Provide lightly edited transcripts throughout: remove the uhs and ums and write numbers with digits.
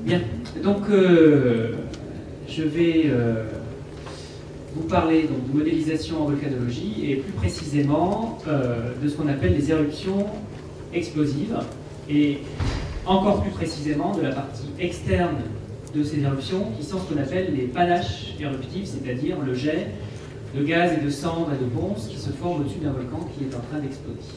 Bien, donc je vais vous parler donc, de modélisation en volcanologie et plus précisément de ce qu'on appelle les éruptions explosives et encore plus précisément de la partie externe de ces éruptions qui sont ce qu'on appelle les panaches éruptifs, c'est-à-dire le jet de gaz et de cendres et de ponce qui se forment au-dessus d'un volcan qui est en train d'exploser.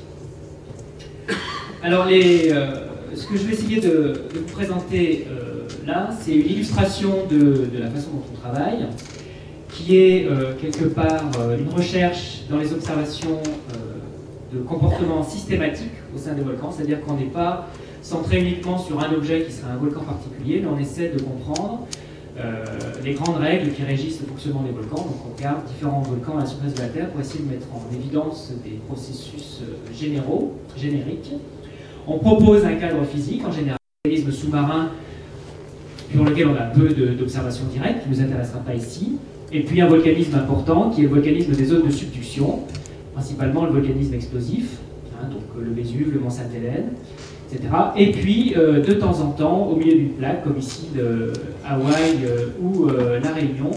Alors ce que je vais essayer de vous présenter là, c'est une illustration de la façon dont on travaille, qui est quelque part une recherche dans les observations de comportements systématiques au sein des volcans, c'est-à-dire qu'on n'est pas centré uniquement sur un objet qui serait un volcan particulier, mais on essaie de comprendre les grandes règles qui régissent le fonctionnement des volcans. Donc on regarde différents volcans à la surface de la Terre pour essayer de mettre en évidence des processus génériques. On propose un cadre physique, en général, un mécanisme sous-marin pour lequel on a peu d'observations directes, qui ne nous intéressera pas ici. Et puis un volcanisme important, qui est le volcanisme des zones de subduction, principalement le volcanisme explosif, donc le Vésuve, le Mont Sainte-Hélène, etc. Et puis, de temps en temps, au milieu d'une plaque, comme ici de Hawaï ou La Réunion,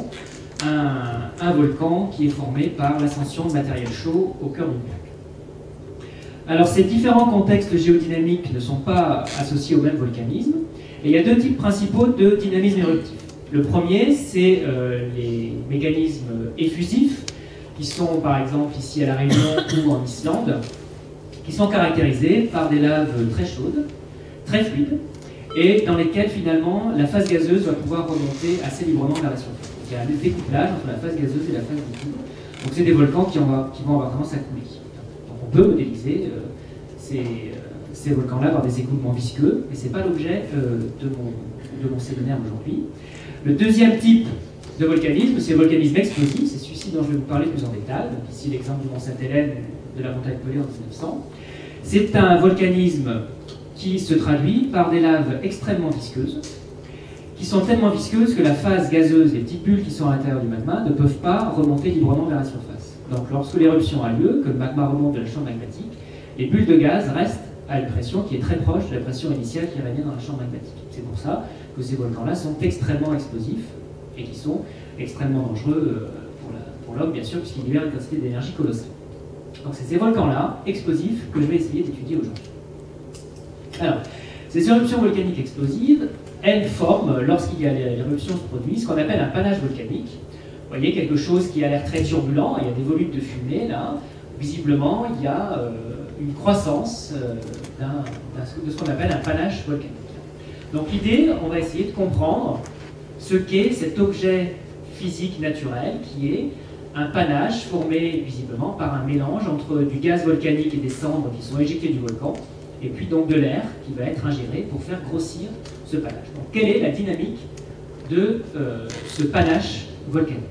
un volcan qui est formé par l'ascension de matériel chaud au cœur d'une plaque. Alors, ces différents contextes géodynamiques ne sont pas associés au même volcanisme, et il y a deux types principaux de dynamisme éruptif. Le premier, c'est les mécanismes effusifs, qui sont par exemple ici à La Réunion ou en Islande, qui sont caractérisés par des laves très chaudes, très fluides, et dans lesquelles finalement la phase gazeuse va pouvoir remonter assez librement vers la surface. Donc, il y a un découplage entre la phase gazeuse et la phase liquide. Donc c'est des volcans qui vont avoir tendance à couler. Donc on peut modéliser ces volcans-là par des écoulements visqueux, mais ce n'est pas l'objet de mon séminaire aujourd'hui. Le deuxième type de volcanisme, c'est le volcanisme explosif, c'est celui-ci dont je vais vous parler plus en détail. Donc ici l'exemple du Mont Sainte-Hélène de la montagne Pelée en 1900. C'est un volcanisme qui se traduit par des laves extrêmement visqueuses, qui sont tellement visqueuses que la phase gazeuse, les petites bulles qui sont à l'intérieur du magma, ne peuvent pas remonter librement vers la surface. Donc lorsque l'éruption a lieu, que le magma remonte de la chambre magmatique, les bulles de gaz restent à une pression qui est très proche de la pression initiale qui régnait dans la chambre magmatique. C'est pour ça que ces volcans-là sont extrêmement explosifs et qui sont extrêmement dangereux pour l'homme, bien sûr, puisqu'ils libèrent une quantité d'énergie colossale. Donc c'est ces volcans-là, explosifs, que je vais essayer d'étudier aujourd'hui. Alors, ces éruptions volcaniques explosives, elles forment, lorsqu'il y a l'éruption se produit, ce qu'on appelle un panache volcanique. Vous voyez, quelque chose qui a l'air très turbulent, il y a des volutes de fumée, là. Visiblement, il y a une croissance de ce qu'on appelle un panache volcanique. Donc l'idée, on va essayer de comprendre ce qu'est cet objet physique naturel qui est un panache formé visiblement par un mélange entre du gaz volcanique et des cendres qui sont éjectées du volcan, et puis donc de l'air qui va être ingéré pour faire grossir ce panache. Donc quelle est la dynamique de ce panache volcanique?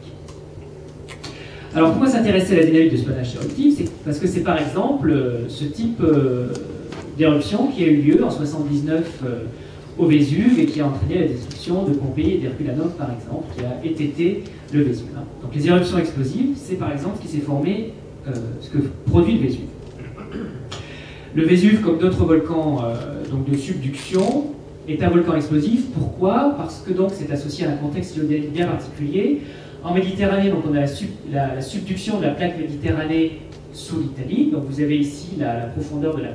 Alors pourquoi s'intéresser à la dynamique de ce panache éruptif? C'est parce que c'est par exemple ce type d'éruption qui a eu lieu en 79 au Vésuve et qui a entraîné la destruction de Pompéi et d'Herculanum par exemple, qui a étêté le Vésuve. Donc les éruptions explosives, c'est par exemple ce qui s'est formé, ce que produit le Vésuve. Le Vésuve, comme d'autres volcans donc de subduction, est un volcan explosif. Pourquoi? Parce que donc c'est associé à un contexte géodynamique bien particulier. En Méditerranée, donc on a la subduction de la plaque Méditerranée sous l'Italie. Donc vous avez ici la profondeur de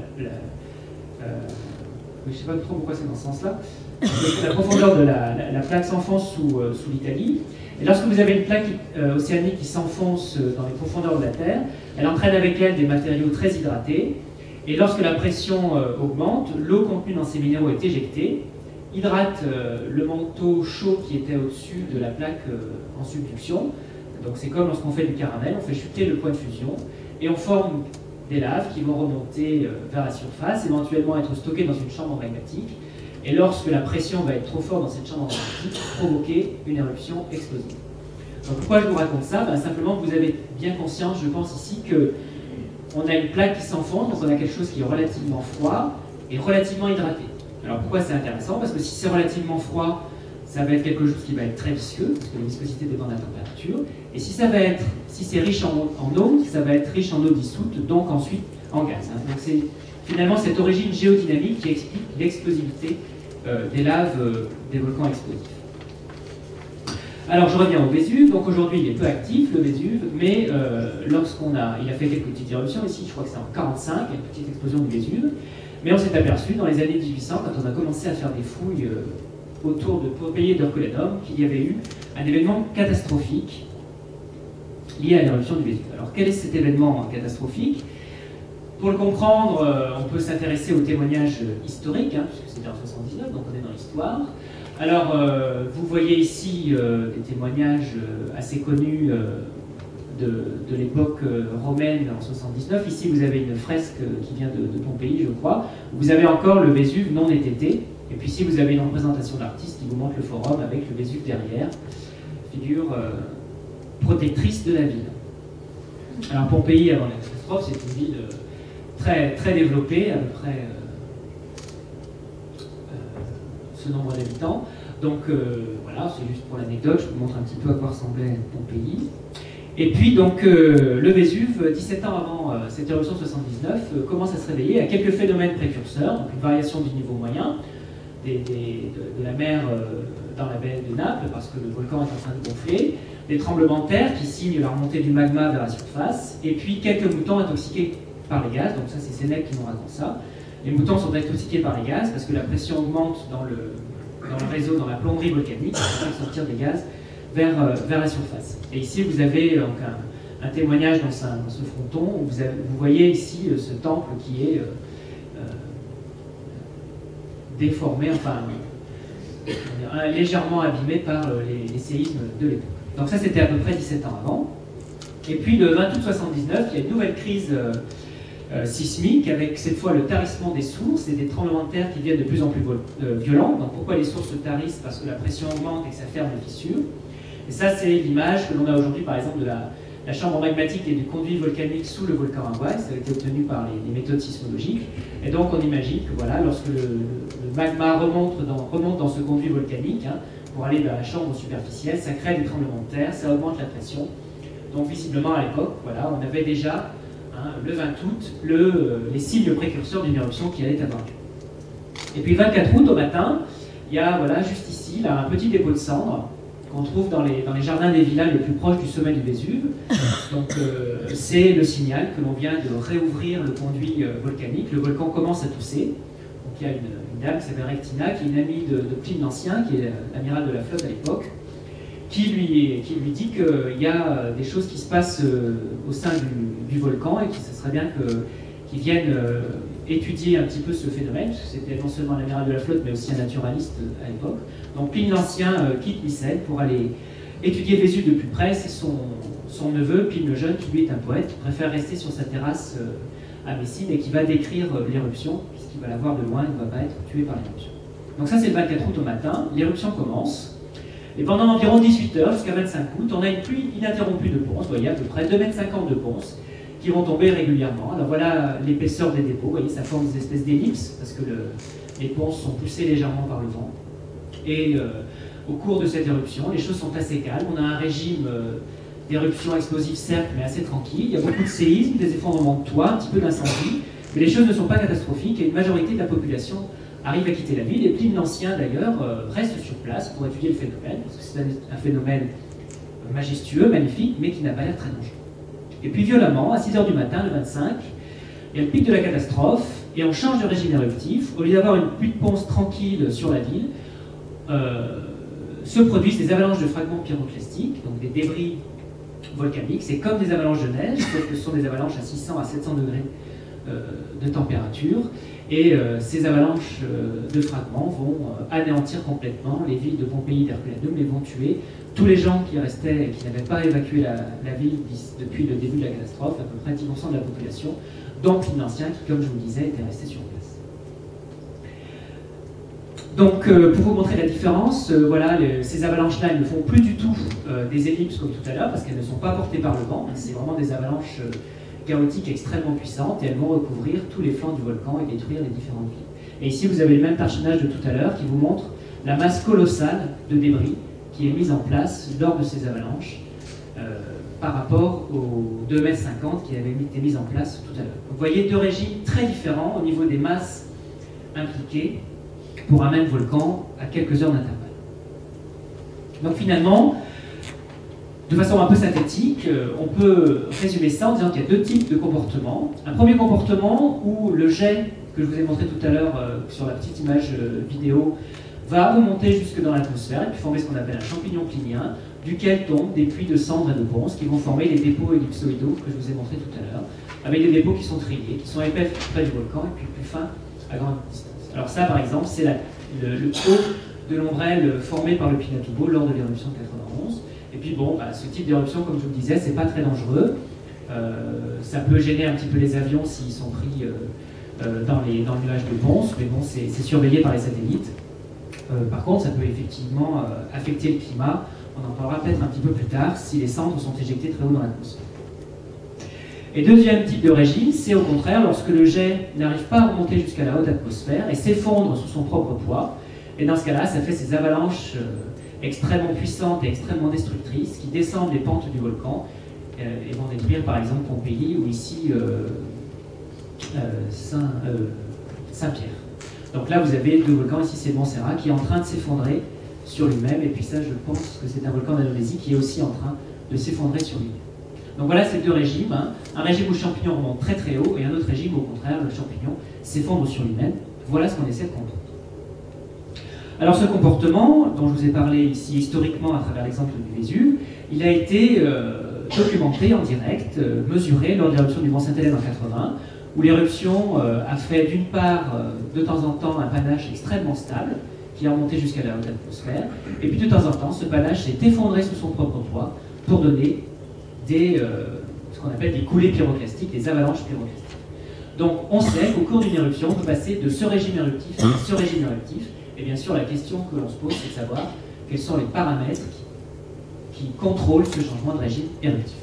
je ne sais pas trop pourquoi c'est dans ce sens-là. La profondeur de la plaque s'enfonce sous l'Italie. Et lorsque vous avez une plaque océanique qui s'enfonce dans les profondeurs de la Terre, elle entraîne avec elle des matériaux très hydratés. Et lorsque la pression augmente, l'eau contenue dans ces minéraux est éjectée, hydrate le manteau chaud qui était au-dessus de la plaque en subduction. Donc c'est comme lorsqu'on fait du caramel, on fait chuter le point de fusion et on forme des laves qui vont remonter vers la surface, éventuellement être stockées dans une chambre magmatique. Et lorsque la pression va être trop forte dans cette chambre magmatique, provoquer une éruption explosive. Donc pourquoi je vous raconte ça? Simplement que vous avez bien conscience, je pense ici, qu'on a une plaque qui s'enfonce, donc on a quelque chose qui est relativement froid et relativement hydraté. Alors pourquoi c'est intéressant? Parce que si c'est relativement froid, ça va être quelque chose qui va être très visqueux, parce que la viscosité dépend de la température. Et si c'est riche en eau, ça va être riche en eau dissoute, donc ensuite en gaz. Donc c'est finalement cette origine géodynamique qui explique l'explosivité des laves des volcans explosifs. Alors je reviens au Vésuve, donc aujourd'hui il est peu actif le Vésuve, mais il a fait quelques petites éruptions ici, je crois que c'est en 1945, il y a une petite explosion du Vésuve, mais on s'est aperçu dans les années 1800, quand on a commencé à faire des fouilles autour de Pompéi et d'Herculanum, qu'il y avait eu un événement catastrophique lié à l'éruption du Vésuve. Alors quel est cet événement catastrophique? Pour le comprendre, on peut s'intéresser aux témoignages historiques, puisque c'était en 79, donc on est dans l'histoire. Alors, vous voyez ici des témoignages assez connus de l'époque romaine en 79. Ici, vous avez une fresque qui vient de Pompéi, je crois. Vous avez encore le Vésuve non étêté. Et puis ici, vous avez une représentation d'artiste qui vous montre le forum avec le Vésuve derrière, figure protectrice de la ville. Alors, Pompéi, avant la catastrophe, c'est une ville très, très développée, à peu près ce nombre d'habitants. Donc voilà, c'est juste pour l'anecdote, je vous montre un petit peu à quoi ressemblait Pompéi. Et puis donc le Vésuve, 17 ans avant cette éruption 79, commence à se réveiller à quelques phénomènes précurseurs, donc une variation du niveau moyen de la mer dans la baie de Naples, parce que le volcan est en train de gonfler, des tremblements de terre qui signent la remontée du magma vers la surface, et puis quelques moutons intoxiqués par les gaz, donc ça c'est Sénèque qui nous raconte ça. Les moutons sont intoxiqués par les gaz parce que la pression augmente dans le réseau, dans la plomberie volcanique, qui fait sortir des gaz vers la surface. Et ici, vous avez donc un témoignage dans ce fronton, où vous voyez ici ce temple qui est déformé, enfin légèrement abîmé par les séismes de l'époque. Donc ça, c'était à peu près 17 ans avant. Et puis le 20 août 79, il y a une nouvelle crise sismique, avec cette fois le tarissement des sources et des tremblements de terre qui deviennent de plus en plus violents. Donc pourquoi les sources se tarissent? Parce que la pression augmente et que ça ferme les fissures. Et ça, c'est l'image que l'on a aujourd'hui, par exemple, de la chambre magmatique et du conduit volcanique sous le volcan Hawaï. Ça a été obtenu par les méthodes sismologiques. Et donc on imagine que voilà, lorsque le magma remonte dans ce conduit volcanique, pour aller vers la chambre superficielle, ça crée des tremblements de terre, ça augmente la pression. Donc visiblement à l'époque, voilà, on avait déjà le 20 août, les signes précurseurs d'une éruption qui allait avoir lieu. Et puis le 24 août au matin, il y a voilà, juste ici là, un petit dépôt de cendres qu'on trouve dans les jardins des villas les plus proches du sommet du Vésuve. Donc c'est le signal que l'on vient de réouvrir le conduit volcanique. Le volcan commence à tousser. Donc il y a une dame qui s'appelle Rectina, qui est une amie de Pline l'Ancien, qui est l'amiral de la flotte à l'époque, qui lui dit qu'il y a des choses qui se passent au sein du volcan et que ce serait bien qu'ils viennent étudier un petit peu ce phénomène, parce que c'était non seulement l'amiral de la flotte, mais aussi un naturaliste à l'époque. Donc Pline l'Ancien quitte Mycène pour aller étudier le Vésuve de plus près. C'est son neveu, Pline le Jeune, qui lui est un poète, qui préfère rester sur sa terrasse à Messine et qui va décrire l'éruption, puisqu'il va la voir de loin, il ne va pas être tué par l'éruption. Donc ça c'est le 24 août au matin, l'éruption commence. Et pendant environ 18 heures, jusqu'à 25 août, on a une pluie ininterrompue de ponces, vous voyez, à peu près 2,50 m de ponces, qui vont tomber régulièrement. Alors voilà l'épaisseur des dépôts, vous voyez, ça forme des espèces d'ellipses, parce que les ponces sont poussées légèrement par le vent. Et au cours de cette éruption, les choses sont assez calmes. On a un régime d'éruption explosive, certes, mais assez tranquille. Il y a beaucoup de séismes, des effondrements de toits, un petit peu d'incendie, mais les choses ne sont pas catastrophiques, et une majorité de la population arrive à quitter la ville, et Pline l'Ancien d'ailleurs reste sur place pour étudier le phénomène, parce que c'est un phénomène majestueux, magnifique, mais qui n'a pas l'air très dangereux. Et puis violemment, à 6 h du matin, le 25, il y a le pic de la catastrophe, et on change de régime éruptif. Au lieu d'avoir une pluie de ponce tranquille sur la ville, se produisent des avalanches de fragments pyroclastiques, donc des débris volcaniques. C'est comme des avalanches de neige, sauf que ce sont des avalanches à 600 à 700 degrés de température. Et ces avalanches de fragments vont anéantir complètement les villes de Pompéi et d'Herculanum, les vont tuer. Tous les gens qui restaient et qui n'avaient pas évacué la ville depuis le début de la catastrophe, à peu près 10% de la population, dont Pline l'Ancien, qui, comme je vous le disais, était resté sur place. Donc, pour vous montrer la différence, voilà, ces avalanches-là, elles ne font plus du tout des ellipses comme tout à l'heure, parce qu'elles ne sont pas portées par le vent. C'est vraiment des avalanches chaotiques extrêmement puissantes, et elles vont recouvrir tous les flancs du volcan et détruire les différentes villes. Et ici, vous avez le même personnage de tout à l'heure qui vous montre la masse colossale de débris qui est mise en place lors de ces avalanches par rapport aux 2,50 m qui avaient été mises en place tout à l'heure. Vous voyez deux régimes très différents au niveau des masses impliquées pour un même volcan à quelques heures d'intervalle. Donc finalement, de façon un peu synthétique, on peut résumer ça en disant qu'il y a deux types de comportements. Un premier comportement où le jet que je vous ai montré tout à l'heure sur la petite image vidéo va remonter jusque dans l'atmosphère et puis former ce qu'on appelle un champignon plinien, duquel tombent des puits de cendres et de ponces qui vont former les dépôts ellipsoïdaux que je vous ai montré tout à l'heure, avec des dépôts qui sont triés, qui sont épais près du volcan et puis plus fins à grande distance. Alors ça, par exemple, c'est le haut de l'ombrelle formé par le Pinatubo lors de l'éruption de 91. Et puis bon, ce type d'éruption, comme je vous le disais, c'est pas très dangereux. Ça peut gêner un petit peu les avions s'ils sont pris dans le nuage de Ponce, mais bon, c'est surveillé par les satellites. Par contre, ça peut effectivement affecter le climat. On en parlera peut-être un petit peu plus tard si les cendres sont éjectées très haut dans l'atmosphère. Et deuxième type de régime, c'est au contraire lorsque le jet n'arrive pas à remonter jusqu'à la haute atmosphère et s'effondre sous son propre poids. Et dans ce cas-là, ça fait ces avalanches extrêmement puissantes et extrêmement destructrices qui descendent les pentes du volcan et vont détruire par exemple Pompéi ou ici Saint-Pierre. Donc là, vous avez deux volcans, ici c'est Montserrat, qui est en train de s'effondrer sur lui-même, et puis ça, je pense que c'est un volcan d'Indonésie qui est aussi en train de s'effondrer sur lui-même. Donc voilà ces deux régimes, hein. Un régime où le champignon remonte très très haut, et un autre régime où au contraire, le champignon s'effondre sur lui-même. Voilà ce qu'on essaie de comprendre. Alors ce comportement, dont je vous ai parlé ici historiquement à travers l'exemple du Vésuve, il a été documenté en direct, mesuré lors de l'éruption du Mont Sainte-Hélène en 80, où l'éruption a fait d'une part, de temps en temps, un panache extrêmement stable, qui a remonté jusqu'à la haute atmosphère, et puis de temps en temps, ce panache s'est effondré sous son propre poids pour donner ce qu'on appelle des coulées pyroclastiques, des avalanches pyroclastiques. Donc on sait qu'au cours d'une éruption, on peut passer de ce régime éruptif à ce régime éruptif, et bien sûr la question que l'on se pose, c'est de savoir quels sont les paramètres qui contrôlent ce changement de régime éruptif.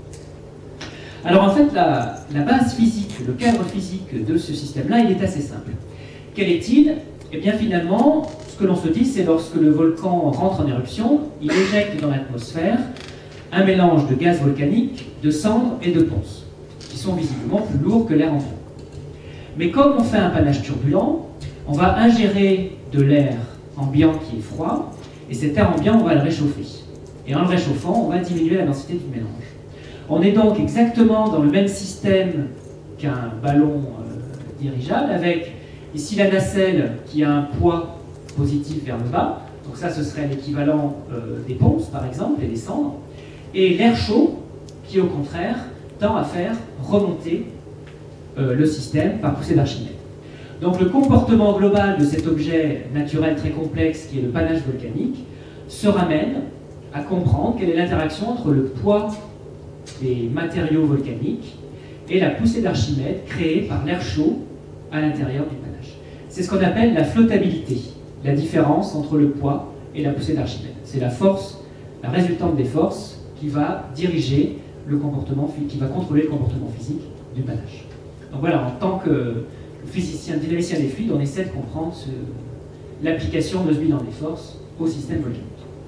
Alors en fait, la base physique, le cadre physique de ce système-là, il est assez simple. Quel est-il? Eh bien finalement, ce que l'on se dit, c'est lorsque le volcan rentre en éruption, il éjecte dans l'atmosphère un mélange de gaz volcanique, de cendres et de ponces, qui sont visiblement plus lourds que l'air ambiant. Mais comme on fait un panache turbulent, on va ingérer de l'air ambiant qui est froid, et cet air ambiant, on va le réchauffer. Et en le réchauffant, on va diminuer la densité du mélange. On est donc exactement dans le même système qu'un ballon dirigeable, avec ici la nacelle qui a un poids positif vers le bas, donc ça ce serait l'équivalent des ponces par exemple, et des cendres, et l'air chaud qui au contraire tend à faire remonter le système par poussée d'Archimède. Donc le comportement global de cet objet naturel très complexe qui est le panache volcanique se ramène à comprendre quelle est l'interaction entre le poids des matériaux volcaniques et la poussée d'Archimède créée par l'air chaud à l'intérieur du panache. C'est ce qu'on appelle la flottabilité, la différence entre le poids et la poussée d'Archimède. C'est la force, la résultante des forces qui va diriger le comportement, qui va contrôler le comportement physique du panache. Donc voilà, en tant que physicien, dynamicien des fluides, on essaie de comprendre l'application de ce bilan des forces au système volcanique.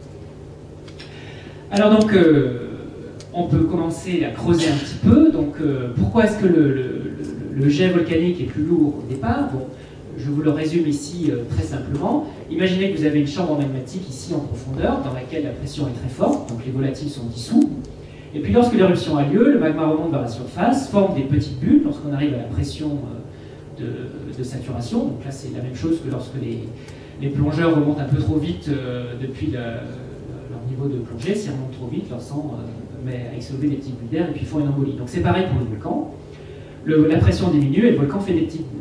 Alors donc, on peut commencer à creuser un petit peu. Donc, pourquoi est-ce que le jet volcanique est plus lourd au départ? Bon, je vous le résume ici très simplement. Imaginez que vous avez une chambre magmatique ici en profondeur, dans laquelle la pression est très forte, donc les volatiles sont dissous. Et puis lorsque l'éruption a lieu, le magma remonte vers la surface, forme des petites bulles lorsqu'on arrive à la pression de saturation. Donc là, c'est la même chose que lorsque les plongeurs remontent un peu trop vite depuis leur niveau de plongée. S'ils remontent trop vite, leur sang met à exsober des petites bulles d'air et puis ils font une embolie. Donc c'est pareil pour le volcan. La pression diminue et le volcan fait des petites bulles.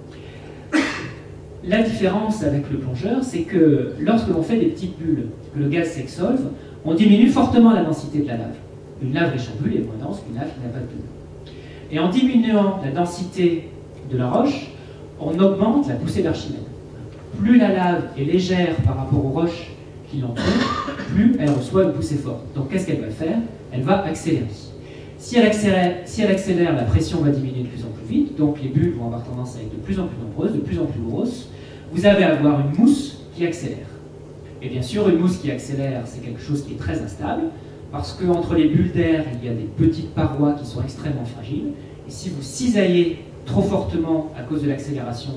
La différence avec le plongeur, c'est que lorsque l'on fait des petites bulles, que le gaz s'exsolve, on diminue fortement la densité de la lave. Une lave riche en bulles est moins dense qu'une lave qui n'a pas de bulles. Et en diminuant la densité de la roche, on augmente la poussée d'Archimède. Plus la lave est légère par rapport aux roches qui l'entourent, plus elle reçoit une poussée forte. Donc qu'est-ce qu'elle va faire? Elle va accélérer. Si elle accélère, la pression va diminuer de plus en plus vite, donc les bulles vont avoir tendance à être de plus en plus nombreuses, de plus en plus grosses. Vous allez avoir une mousse qui accélère. Et bien sûr, une mousse qui accélère, c'est quelque chose qui est très instable, parce qu'entre les bulles d'air, il y a des petites parois qui sont extrêmement fragiles. Et si vous cisaillez trop fortement à cause de l'accélération,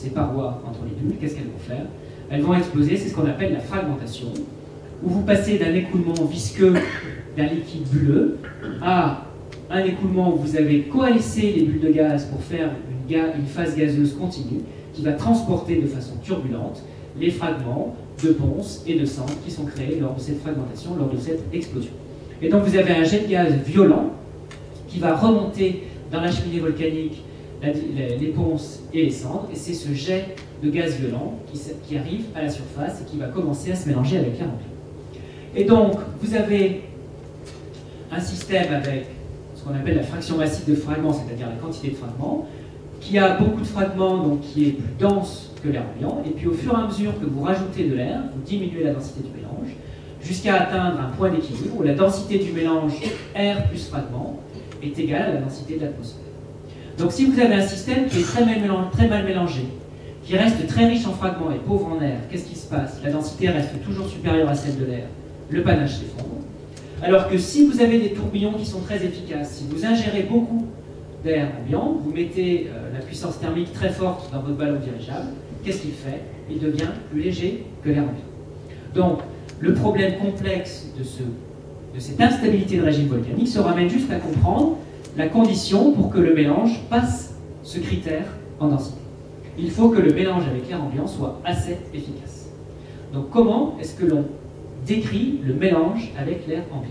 ces parois entre les bulles, qu'est-ce qu'elles vont faire? Elles vont exploser, c'est ce qu'on appelle la fragmentation, où vous passez d'un écoulement visqueux d'un liquide bulleux à un écoulement où vous avez coalescé les bulles de gaz pour faire une phase gazeuse continue qui va transporter de façon turbulente les fragments de ponce et de cendres qui sont créés lors de cette fragmentation, lors de cette explosion. Et donc vous avez un jet de gaz violent qui va remonter dans la cheminée volcanique les ponces et les cendres, et c'est ce jet de gaz violent qui arrive à la surface et qui va commencer à se mélanger avec l'air ambiant. Et donc vous avez un système avec ce qu'on appelle la fraction massive de fragments, c'est-à-dire la quantité de fragments, qui a beaucoup de fragments, donc qui est plus dense que l'air ambiant, et puis au fur et à mesure que vous rajoutez de l'air, vous diminuez la densité du mélange, jusqu'à atteindre un point d'équilibre où la densité du mélange air plus fragments est égale à la densité de l'atmosphère. Donc si vous avez un système qui est très mal mélangé, qui reste très riche en fragments et pauvre en air, qu'est-ce qui se passe? La densité reste toujours supérieure à celle de l'air, le panache s'effondre. Alors que si vous avez des tourbillons qui sont très efficaces, si vous ingérez beaucoup d'air ambiant, vous mettez la puissance thermique très forte dans votre ballon dirigeable, qu'est-ce qu'il fait? Il devient plus léger que l'air ambiant. Donc, le problème complexe de cette instabilité de régime volcanique se ramène juste à comprendre la condition pour que le mélange passe ce critère en densité. Il faut que le mélange avec l'air ambiant soit assez efficace. Donc, comment est-ce que l'on décrit le mélange avec l'air ambiant?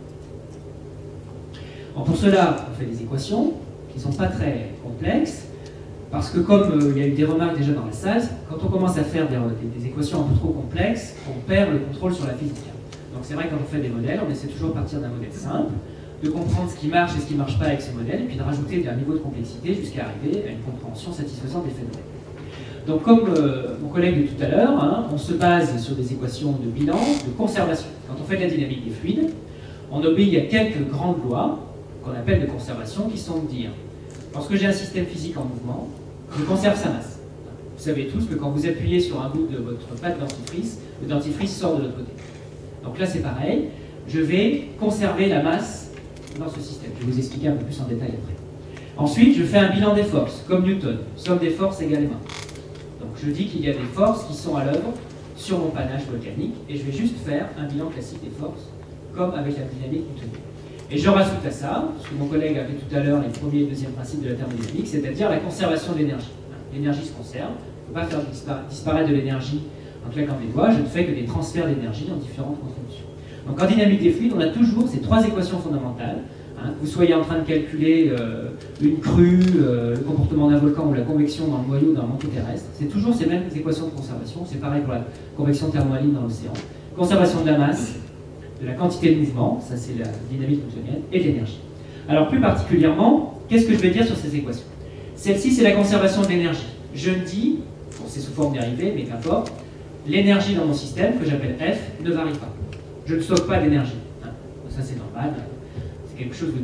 Alors, pour cela, on fait des équations qui ne sont pas très complexes, parce que comme il y a eu des remarques déjà dans la salle, quand on commence à faire des équations un peu trop complexes, on perd le contrôle sur la physique. Donc c'est vrai que quand on fait des modèles, on essaie toujours de partir d'un modèle simple, de comprendre ce qui marche et ce qui ne marche pas avec ce modèle, et puis de rajouter un niveau de complexité jusqu'à arriver à une compréhension satisfaisante des phénomènes. Donc comme mon collègue de tout à l'heure, on se base sur des équations de bilan, de conservation. Quand on fait de la dynamique des fluides, on obéit à quelques grandes lois qu'on appelle de conservation, qui sont de dire, lorsque j'ai un système physique en mouvement, je conserve sa masse. Vous savez tous que quand vous appuyez sur un bout de votre pâte dentifrice, le dentifrice sort de l'autre côté. Donc là c'est pareil, je vais conserver la masse dans ce système. Je vais vous expliquer un peu plus en détail après. Ensuite, je fais un bilan des forces, comme Newton, somme des forces égale M1. Donc je dis qu'il y a des forces qui sont à l'œuvre sur mon panache volcanique, et je vais juste faire un bilan classique des forces, comme avec la dynamique newtonienne. Et je rajoute à ça, ce que mon collègue avait tout à l'heure, les premier et deuxième principes de la thermodynamique, c'est-à-dire la conservation de l'énergie. L'énergie se conserve, on ne peut pas faire disparaître de l'énergie en claquant des doigts, je ne fais que des transferts d'énergie en différentes contributions. Donc en dynamique des fluides, on a toujours ces trois équations fondamentales, que vous soyez en train de calculer une crue, le comportement d'un volcan ou la convection dans le noyau d'un manteau terrestre, c'est toujours ces mêmes équations de conservation, c'est pareil pour la convection thermohaline dans l'océan. Conservation de la masse, de la quantité de mouvement, ça c'est la dynamique newtonienne, et de l'énergie. Alors plus particulièrement, qu'est-ce que je vais dire sur ces équations? Celle-ci, c'est la conservation de l'énergie. Je me dis, bon, c'est sous forme dérivée, mais qu'importe, l'énergie dans mon système, que j'appelle F, ne varie pas. Je ne stocke pas d'énergie. Ça c'est normal, c'est quelque chose de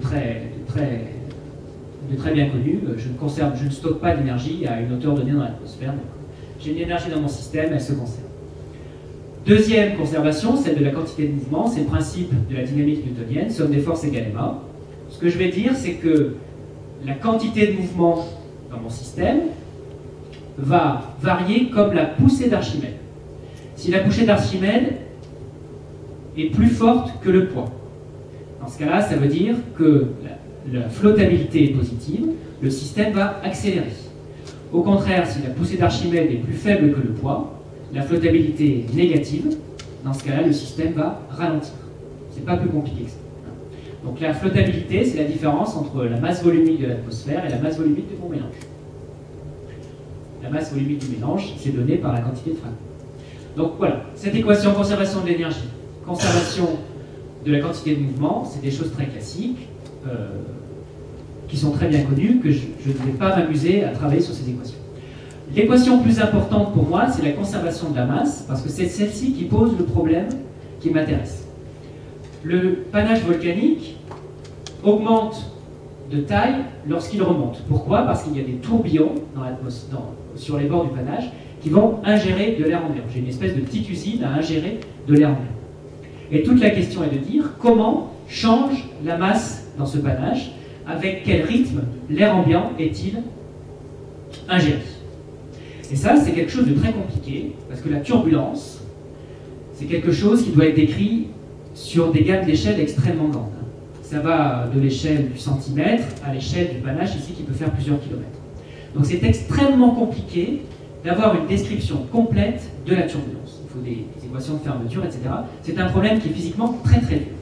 très bien connu. Je ne stocke pas d'énergie à une hauteur donnée dans l'atmosphère. J'ai une énergie dans mon système, elle se conserve. Deuxième conservation, celle de la quantité de mouvement, c'est le principe de la dynamique newtonienne, somme des forces égale ma. Ce que je vais dire, c'est que la quantité de mouvement dans mon système va varier comme la poussée d'Archimède. Si la poussée d'Archimède est plus forte que le poids, dans ce cas-là, ça veut dire que la flottabilité est positive, le système va accélérer. Au contraire, si la poussée d'Archimède est plus faible que le poids, la flottabilité est négative, dans ce cas-là, le système va ralentir. C'est pas plus compliqué que ça. Donc la flottabilité, c'est la différence entre la masse volumique de l'atmosphère et la masse volumique de mon mélange. La masse volumique du mélange, c'est donné par la quantité de fragments. Donc voilà, cette équation conservation de l'énergie, conservation de la quantité de mouvement, c'est des choses très classiques, qui sont très bien connues, que je ne vais pas m'amuser à travailler sur ces équations. L'équation plus importante pour moi, c'est la conservation de la masse, parce que c'est celle-ci qui pose le problème qui m'intéresse. Le panache volcanique augmente de taille lorsqu'il remonte. Pourquoi? Parce qu'il y a des tourbillons sur les bords du panache qui vont ingérer de l'air ambiant. J'ai une espèce de petite usine à ingérer de l'air ambiant. Et toute la question est de dire comment change la masse dans ce panache, avec quel rythme l'air ambiant est-il ingéré. Et ça, c'est quelque chose de très compliqué, parce que la turbulence, c'est quelque chose qui doit être décrit sur des gammes d'échelle extrêmement grandes. Ça va de l'échelle du centimètre à l'échelle du panache, ici, qui peut faire plusieurs kilomètres. Donc c'est extrêmement compliqué d'avoir une description complète de la turbulence. Il faut des équations de fermeture, etc. C'est un problème qui est physiquement très très dur.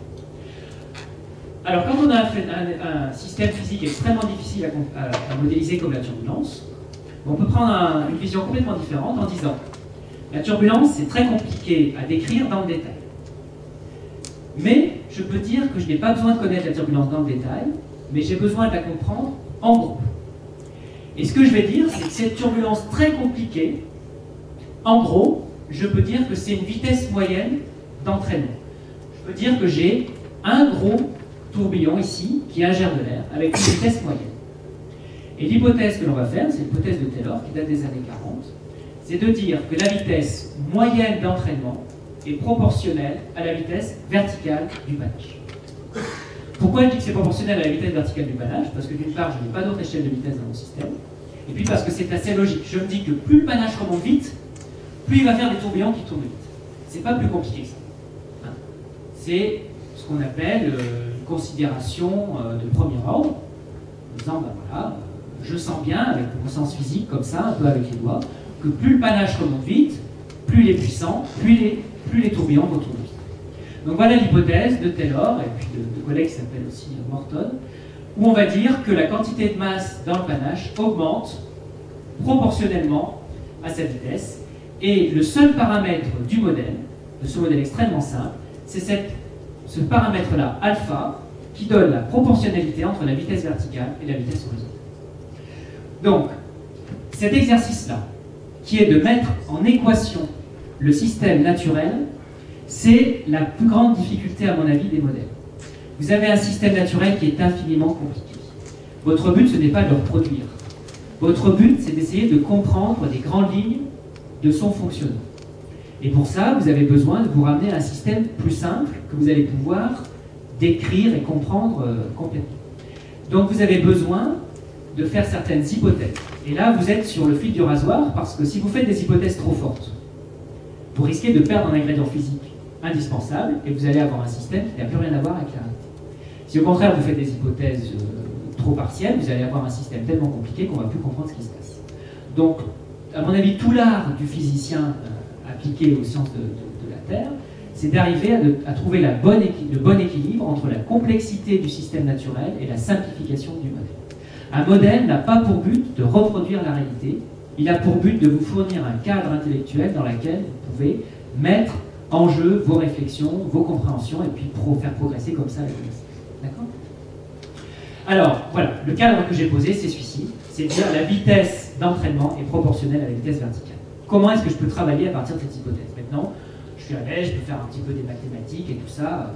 Alors quand on a un système physique extrêmement difficile à modéliser comme la turbulence, on peut prendre une vision complètement différente en disant la turbulence, c'est très compliqué à décrire dans le détail. Mais je peux dire que je n'ai pas besoin de connaître la turbulence dans le détail, mais j'ai besoin de la comprendre en gros. Et ce que je vais dire, c'est que cette turbulence très compliquée, en gros, je peux dire que c'est une vitesse moyenne d'entraînement. Je peux dire que j'ai un gros tourbillon ici qui ingère de l'air avec une vitesse moyenne. Et l'hypothèse que l'on va faire, c'est l'hypothèse de Taylor qui date des années 40, c'est de dire que la vitesse moyenne d'entraînement est proportionnelle à la vitesse verticale du panache. Pourquoi je dis que c'est proportionnel à la vitesse verticale du panache? Parce que d'une part, je n'ai pas d'autre échelle de vitesse dans mon système, et puis parce que c'est assez logique. Je me dis que plus le panache remonte vite, plus il va faire des tourbillons qui tournent vite. C'est pas plus compliqué que ça. Hein, c'est ce qu'on appelle une considération de premier ordre, en disant, ben voilà, je sens bien, avec une conscience physique comme ça, un peu avec les doigts, que plus le panache remonte vite, plus il est puissant, plus les tourbillons vont tourner vite. Donc voilà l'hypothèse de Taylor, et puis de collègues qui s'appellent aussi Morton, où on va dire que la quantité de masse dans le panache augmente proportionnellement à sa vitesse, et le seul paramètre du modèle, de ce modèle extrêmement simple, c'est ce paramètre-là, alpha, qui donne la proportionnalité entre la vitesse verticale et la vitesse horizontale. Donc, cet exercice-là, qui est de mettre en équation le système naturel, c'est la plus grande difficulté, à mon avis, des modèles. Vous avez un système naturel qui est infiniment compliqué. Votre but, ce n'est pas de le reproduire. Votre but, c'est d'essayer de comprendre les grandes lignes de son fonctionnement. Et pour ça, vous avez besoin de vous ramener à un système plus simple que vous allez pouvoir décrire et comprendre complètement. Donc vous avez besoin de faire certaines hypothèses. Et là, vous êtes sur le fil du rasoir, parce que si vous faites des hypothèses trop fortes, vous risquez de perdre un ingrédient physique indispensable, et vous allez avoir un système qui n'a plus rien à voir avec la réalité. Si au contraire vous faites des hypothèses trop partielles, vous allez avoir un système tellement compliqué qu'on ne va plus comprendre ce qui se passe. Donc, à mon avis, tout l'art du physicien appliqué aux sciences de la Terre, c'est d'arriver à trouver le bon équilibre entre la complexité du système naturel et la simplification du modèle. Un modèle n'a pas pour but de reproduire la réalité, il a pour but de vous fournir un cadre intellectuel dans lequel vous pouvez mettre en jeu vos réflexions, vos compréhensions, et puis faire progresser comme ça la connaissance. D'accord ? Alors, voilà, le cadre que j'ai posé, c'est celui-ci, c'est de dire la vitesse d'entraînement est proportionnelle à la vitesse verticale. Comment est-ce que je peux travailler à partir de cette hypothèse? Maintenant, je suis à l'aise, je peux faire un petit peu des mathématiques et tout ça,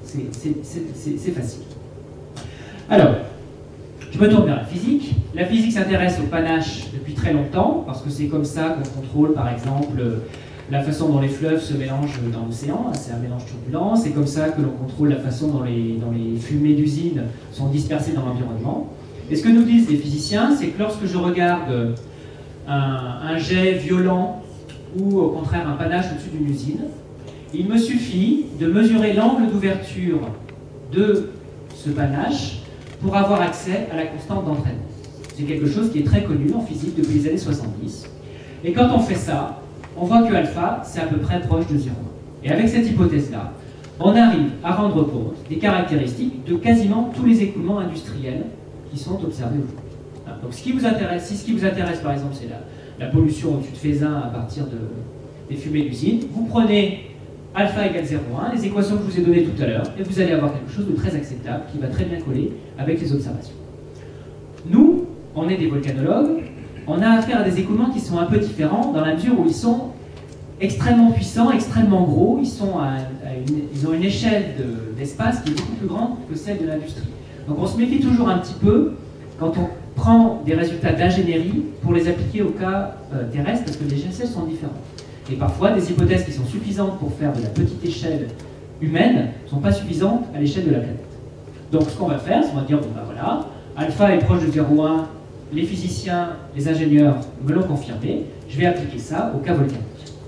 c'est facile. Alors, je me tourne vers la physique. La physique s'intéresse au panache depuis très longtemps, parce que c'est comme ça qu'on contrôle, par exemple, la façon dont les fleuves se mélangent dans l'océan, c'est un mélange turbulent, c'est comme ça que l'on contrôle la façon dont les fumées d'usines sont dispersées dans l'environnement. Et ce que nous disent les physiciens, c'est que lorsque je regarde un jet violent ou au contraire un panache au-dessus d'une usine, il me suffit de mesurer l'angle d'ouverture de ce panache pour avoir accès à la constante d'entraînement. C'est quelque chose qui est très connu en physique depuis les années 70. Et quand on fait ça, on voit que alpha, c'est à peu près proche de 0,1. Et avec cette hypothèse-là, on arrive à rendre compte des caractéristiques de quasiment tous les écoulements industriels qui sont observés aujourd'hui. Donc ce qui vous intéresse, si ce qui vous intéresse par exemple c'est la pollution au-dessus de Fézin à partir des fumées d'usine, vous prenez alpha égale 0,1, les équations que je vous ai données tout à l'heure, et vous allez avoir quelque chose de très acceptable qui va très bien coller avec les observations. Nous, on est des volcanologues, on a affaire à des écoulements qui sont un peu différents dans la mesure où ils sont extrêmement puissants, extrêmement gros, ils ont une échelle d'espace qui est beaucoup plus grande que celle de l'industrie. Donc on se méfie toujours un petit peu quand on prend des résultats d'ingénierie pour les appliquer au cas terrestre, parce que les échelles sont différentes. Et parfois, des hypothèses qui sont suffisantes pour faire de la petite échelle humaine ne sont pas suffisantes à l'échelle de la planète. Donc ce qu'on va faire, c'est qu'on va dire, bon ben voilà, alpha est proche de 0,1, les physiciens, les ingénieurs me l'ont confirmé, je vais appliquer ça au cas volcanique.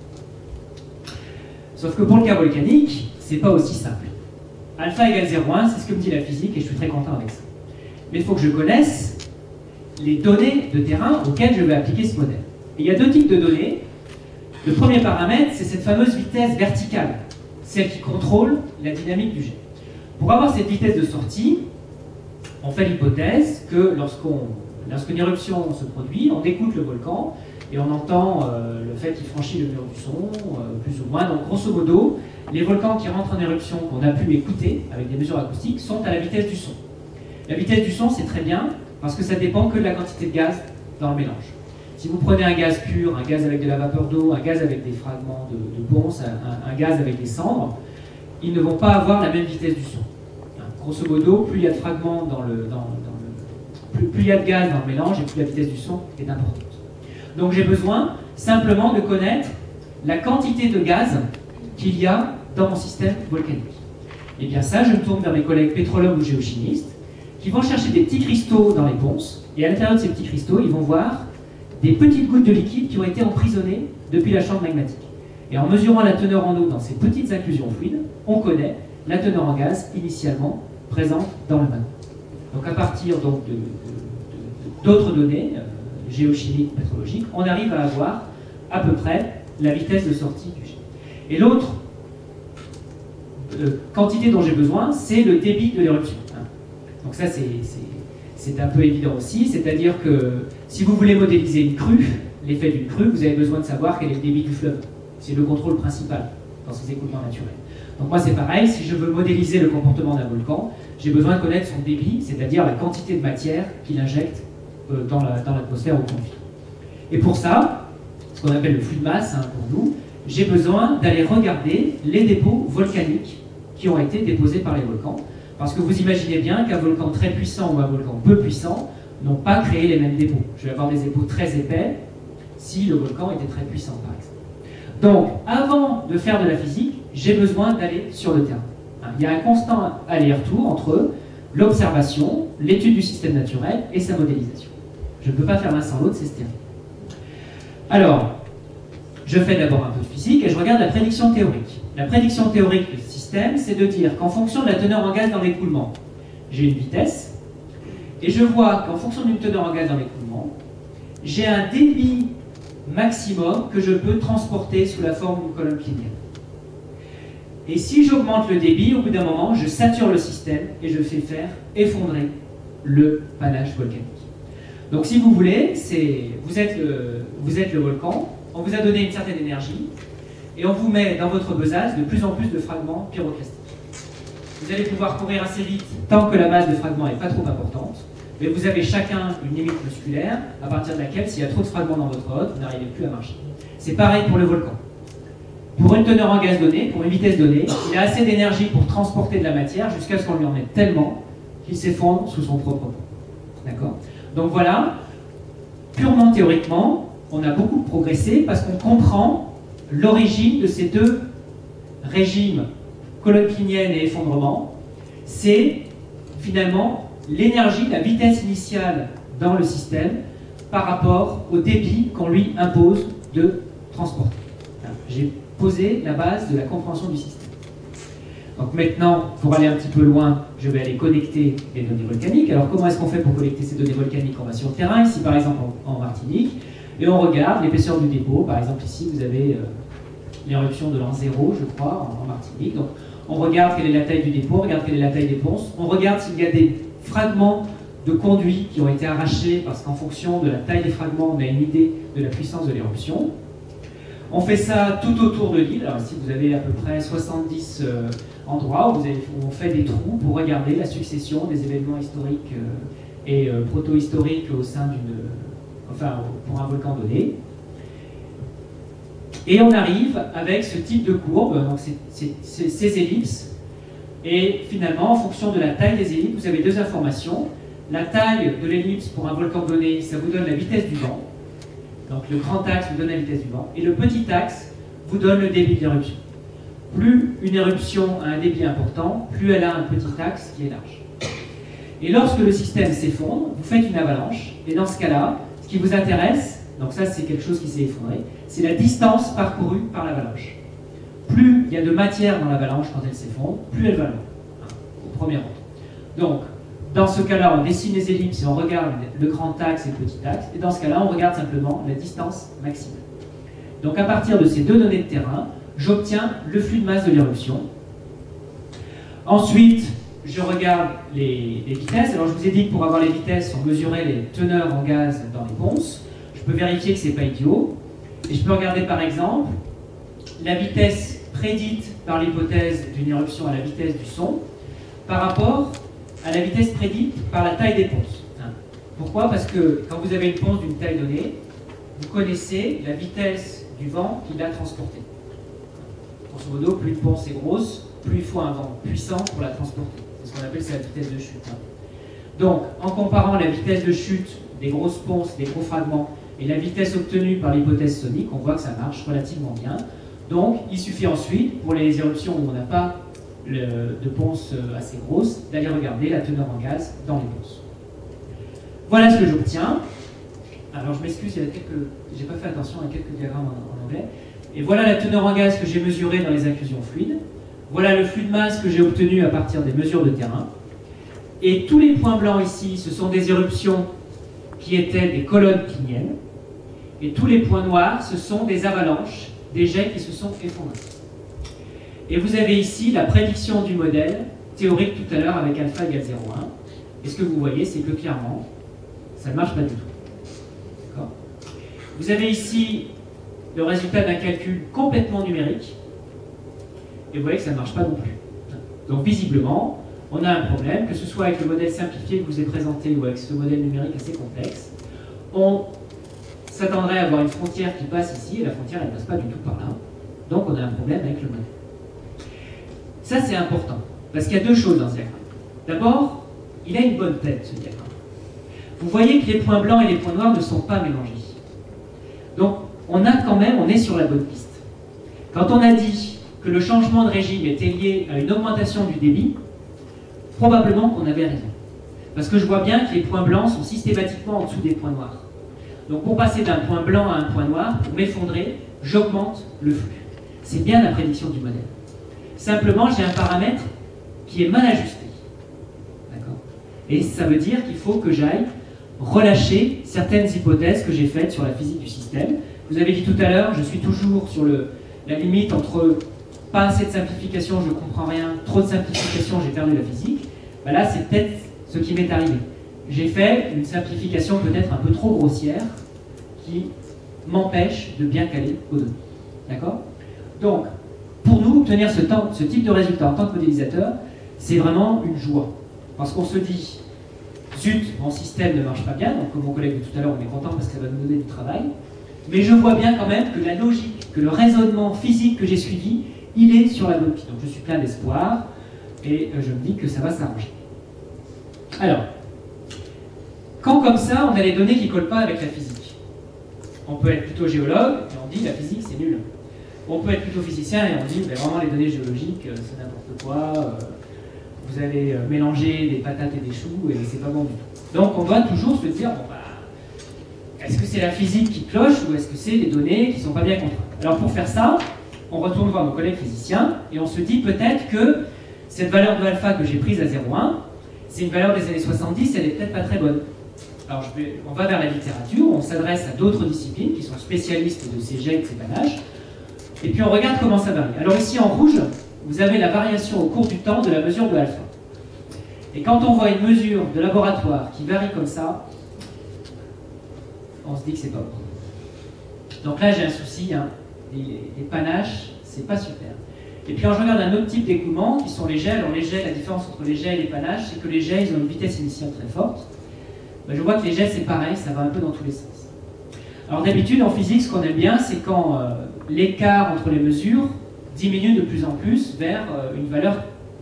Sauf que pour le cas volcanique, c'est pas aussi simple. Alpha égale 0,1, c'est ce que me dit la physique et je suis très content avec ça. Mais il faut que je connaisse les données de terrain auxquelles je vais appliquer ce modèle. Et il y a deux types de données. Le premier paramètre, c'est cette fameuse vitesse verticale, celle qui contrôle la dynamique du jet. Pour avoir cette vitesse de sortie, on fait l'hypothèse que lorsqu'une éruption se produit, on écoute le volcan et on entend le fait qu'il franchit le mur du son, plus ou moins. Donc, grosso modo, les volcans qui rentrent en éruption, qu'on a pu écouter avec des mesures acoustiques, sont à la vitesse du son. La vitesse du son, c'est très bien, parce que ça dépend que de la quantité de gaz dans le mélange. Si vous prenez un gaz pur, un gaz avec de la vapeur d'eau, un gaz avec des fragments de ponce, un gaz avec des cendres, ils ne vont pas avoir la même vitesse du son. Grosso modo, plus il y a de fragments plus il y a de gaz dans le mélange et plus la vitesse du son est importante. Donc j'ai besoin simplement de connaître la quantité de gaz qu'il y a dans mon système volcanique. Et bien ça, je me tourne vers mes collègues pétrologues ou géochimistes qui vont chercher des petits cristaux dans les ponces, et à l'intérieur de ces petits cristaux, ils vont voir des petites gouttes de liquide qui ont été emprisonnées depuis la chambre magmatique. Et en mesurant la teneur en eau dans ces petites inclusions fluides, on connaît la teneur en gaz initialement présente dans le magma. Donc à partir d'autres données, géochimiques, pétrologiques, on arrive à avoir à peu près la vitesse de sortie du jet. Et l'autre quantité dont j'ai besoin, c'est le débit de l'éruption. Donc ça, c'est un peu évident aussi, c'est-à-dire que si vous voulez modéliser une crue, l'effet d'une crue, vous avez besoin de savoir quel est le débit du fleuve. C'est le contrôle principal dans ces écoulements naturels. Donc moi, c'est pareil, si je veux modéliser le comportement d'un volcan, j'ai besoin de connaître son débit, c'est-à-dire la quantité de matière qu'il injecte dans l'atmosphère au conduit. Et pour ça, ce qu'on appelle le flux de masse pour nous, j'ai besoin d'aller regarder les dépôts volcaniques qui ont été déposés par les volcans. Parce que vous imaginez bien qu'un volcan très puissant ou un volcan peu puissant n'ont pas créé les mêmes dépôts. Je vais avoir des dépôts très épais si le volcan était très puissant, par exemple. Donc, avant de faire de la physique, j'ai besoin d'aller sur le terrain. Il y a un constant aller-retour entre l'observation, l'étude du système naturel et sa modélisation. Je ne peux pas faire l'un sans l'autre, c'est stérile. Alors, je fais d'abord un peu de physique et je regarde la prédiction théorique. La prédiction théorique du système, c'est de dire qu'en fonction de la teneur en gaz dans l'écoulement, j'ai une vitesse, et je vois qu'en fonction d'une teneur en gaz dans l'écoulement, j'ai un débit maximum que je peux transporter sous la forme d'une colonne clinienne. Et si j'augmente le débit, au bout d'un moment, je sature le système et je fais faire effondrer le panache volcanique. Donc si vous voulez, vous êtes le volcan, on vous a donné une certaine énergie, et on vous met dans votre besace de plus en plus de fragments pyroclastiques. Vous allez pouvoir courir assez vite tant que la masse de fragments n'est pas trop importante, mais vous avez chacun une limite musculaire à partir de laquelle, s'il y a trop de fragments dans votre hôte, vous n'arrivez plus à marcher. C'est pareil pour le volcan. Pour une teneur en gaz donnée, pour une vitesse donnée, il a assez d'énergie pour transporter de la matière jusqu'à ce qu'on lui en mette tellement qu'il s'effondre sous son propre poids. D'accord ? Donc voilà, purement théoriquement, on a beaucoup progressé parce qu'on comprend l'origine de ces deux régimes, colonne clinienne et effondrement. C'est finalement l'énergie, la vitesse initiale dans le système par rapport au débit qu'on lui impose de transporter. J'ai posé la base de la compréhension du système. Donc maintenant, pour aller un petit peu loin, je vais aller connecter les données volcaniques. Alors comment est-ce qu'on fait pour collecter ces données volcaniques? On va sur le terrain, ici par exemple en Martinique, et on regarde l'épaisseur du dépôt. Par exemple ici, vous avez l'éruption de l'an 0, je crois, en Martinique. Donc on regarde quelle est la taille du dépôt, on regarde quelle est la taille des ponces, on regarde s'il y a des fragments de conduits qui ont été arrachés, parce qu'en fonction de la taille des fragments, on a une idée de la puissance de l'éruption. On fait ça tout autour de l'île. Alors ici, vous avez à peu près 70 endroits où on fait des trous pour regarder la succession des événements historiques et proto-historiques au sein pour un volcan donné. Et on arrive avec ce type de courbe, donc ces ellipses. Et finalement, en fonction de la taille des ellipses, vous avez deux informations. La taille de l'ellipse pour un volcan donné, ça vous donne la vitesse du vent. Donc le grand axe vous donne la vitesse du vent. Et le petit axe vous donne le débit de l'éruption. Plus une éruption a un débit important, plus elle a un petit axe qui est large. Et lorsque le système s'effondre, vous faites une avalanche, et dans ce cas-là, ce qui vous intéresse, donc ça c'est quelque chose qui s'est effondré, c'est la distance parcourue par l'avalanche. Plus il y a de matière dans l'avalanche quand elle s'effondre, plus elle va loin, au premier ordre. Donc, dans ce cas-là, on dessine les ellipses et on regarde le grand axe et le petit axe, et dans ce cas-là, on regarde simplement la distance maximale. Donc à partir de ces deux données de terrain, j'obtiens le flux de masse de l'éruption. Ensuite, je regarde les vitesses. Alors je vous ai dit que pour avoir les vitesses, on mesurait les teneurs en gaz dans les ponces. Je peux vérifier que ce n'est pas idiot. Et je peux regarder par exemple la vitesse prédite par l'hypothèse d'une éruption à la vitesse du son par rapport à la vitesse prédite par la taille des ponces. Pourquoi? Parce que quand vous avez une ponce d'une taille donnée, vous connaissez la vitesse du vent qui l'a transportée. Grosso modo, plus une ponce est grosse, plus il faut un vent puissant pour la transporter. C'est ce qu'on appelle la vitesse de chute. Donc, en comparant la vitesse de chute des grosses ponces, des gros fragments, et la vitesse obtenue par l'hypothèse sonique, on voit que ça marche relativement bien. Donc, il suffit ensuite, pour les éruptions où on n'a pas de ponce assez grosse, d'aller regarder la teneur en gaz dans les ponces. Voilà ce que j'obtiens. Alors je m'excuse, j'ai pas fait attention à quelques diagrammes en anglais. Et voilà la teneur en gaz que j'ai mesurée dans les inclusions fluides. Voilà le flux de masse que j'ai obtenu à partir des mesures de terrain. Et tous les points blancs ici, ce sont des éruptions qui étaient des colonnes pliniennes. Et tous les points noirs, ce sont des avalanches, des jets qui se sont effondrés. Et vous avez ici la prédiction du modèle théorique tout à l'heure avec alpha égale 0,1. Et ce que vous voyez, c'est que clairement, ça ne marche pas du tout. D'accord ? Vous avez ici le résultat d'un calcul complètement numérique. Et vous voyez que ça ne marche pas non plus. Donc visiblement, on a un problème, que ce soit avec le modèle simplifié que je vous ai présenté ou avec ce modèle numérique assez complexe. On s'attendrait à avoir une frontière qui passe ici, et la frontière, elle ne passe pas du tout par là. Donc on a un problème avec le modèle. Ça, c'est important, parce qu'il y a deux choses dans ce diagramme. D'abord, il a une bonne tête, ce diagramme. Vous voyez que les points blancs et les points noirs ne sont pas mélangés. Donc, on est sur la bonne piste. Quand on a dit que le changement de régime était lié à une augmentation du débit, probablement qu'on avait raison. Parce que je vois bien que les points blancs sont systématiquement en dessous des points noirs. Donc, pour passer d'un point blanc à un point noir, pour m'effondrer, j'augmente le flux. C'est bien la prédiction du modèle. Simplement, j'ai un paramètre qui est mal ajusté. D'accord ? Et ça veut dire qu'il faut que j'aille relâcher certaines hypothèses que j'ai faites sur la physique du système. Vous avez dit tout à l'heure, je suis toujours sur la limite entre pas assez de simplification, je ne comprends rien, trop de simplification, j'ai perdu la physique. Ben là, c'est peut-être ce qui m'est arrivé. J'ai fait une simplification peut-être un peu trop grossière qui m'empêche de bien caler aux données. D'accord ? Donc, pour nous, obtenir ce type de résultat en tant que modélisateur, c'est vraiment une joie. Parce qu'on se dit, zut, mon système ne marche pas bien, donc comme mon collègue de tout à l'heure, on est content parce que ça va nous donner du travail, mais je vois bien quand même que la logique, que le raisonnement physique que j'ai suivi, il est sur la bonne piste. Donc je suis plein d'espoir, et je me dis que ça va s'arranger. Alors, quand comme ça, on a les données qui ne collent pas avec la physique, on peut être plutôt géologue, et on dit la physique c'est nul. On peut être plutôt physicien et on dit ben vraiment les données géologiques c'est n'importe quoi, vous avez mélangé des patates et des choux et c'est pas bon du tout. Donc on doit toujours se dire bon, bah, est-ce que c'est la physique qui cloche ou est-ce que c'est les données qui sont pas bien contrôlées? Alors pour faire ça, on retourne voir nos collègues physiciens et on se dit peut-être que cette valeur de alpha que j'ai prise à 0,1, c'est une valeur des années 70, elle est peut-être pas très bonne. Alors on va vers la littérature, on s'adresse à d'autres disciplines qui sont spécialistes de ces jets et de ces panaches. Et puis on regarde comment ça varie. Alors ici en rouge, vous avez la variation au cours du temps de la mesure de alpha. Et quand on voit une mesure de laboratoire qui varie comme ça, on se dit que c'est pas bon. Donc là j'ai un souci, hein. Les panaches, c'est pas super. Et puis quand je regarde un autre type d'écoulement, qui sont les jets, alors les jets, la différence entre les jets et les panaches, c'est que les jets, ils ont une vitesse initiale très forte. Ben, je vois que les jets c'est pareil, ça va un peu dans tous les sens. Alors d'habitude en physique, ce qu'on aime bien, c'est quand l'écart entre les mesures diminue de plus en plus vers une valeur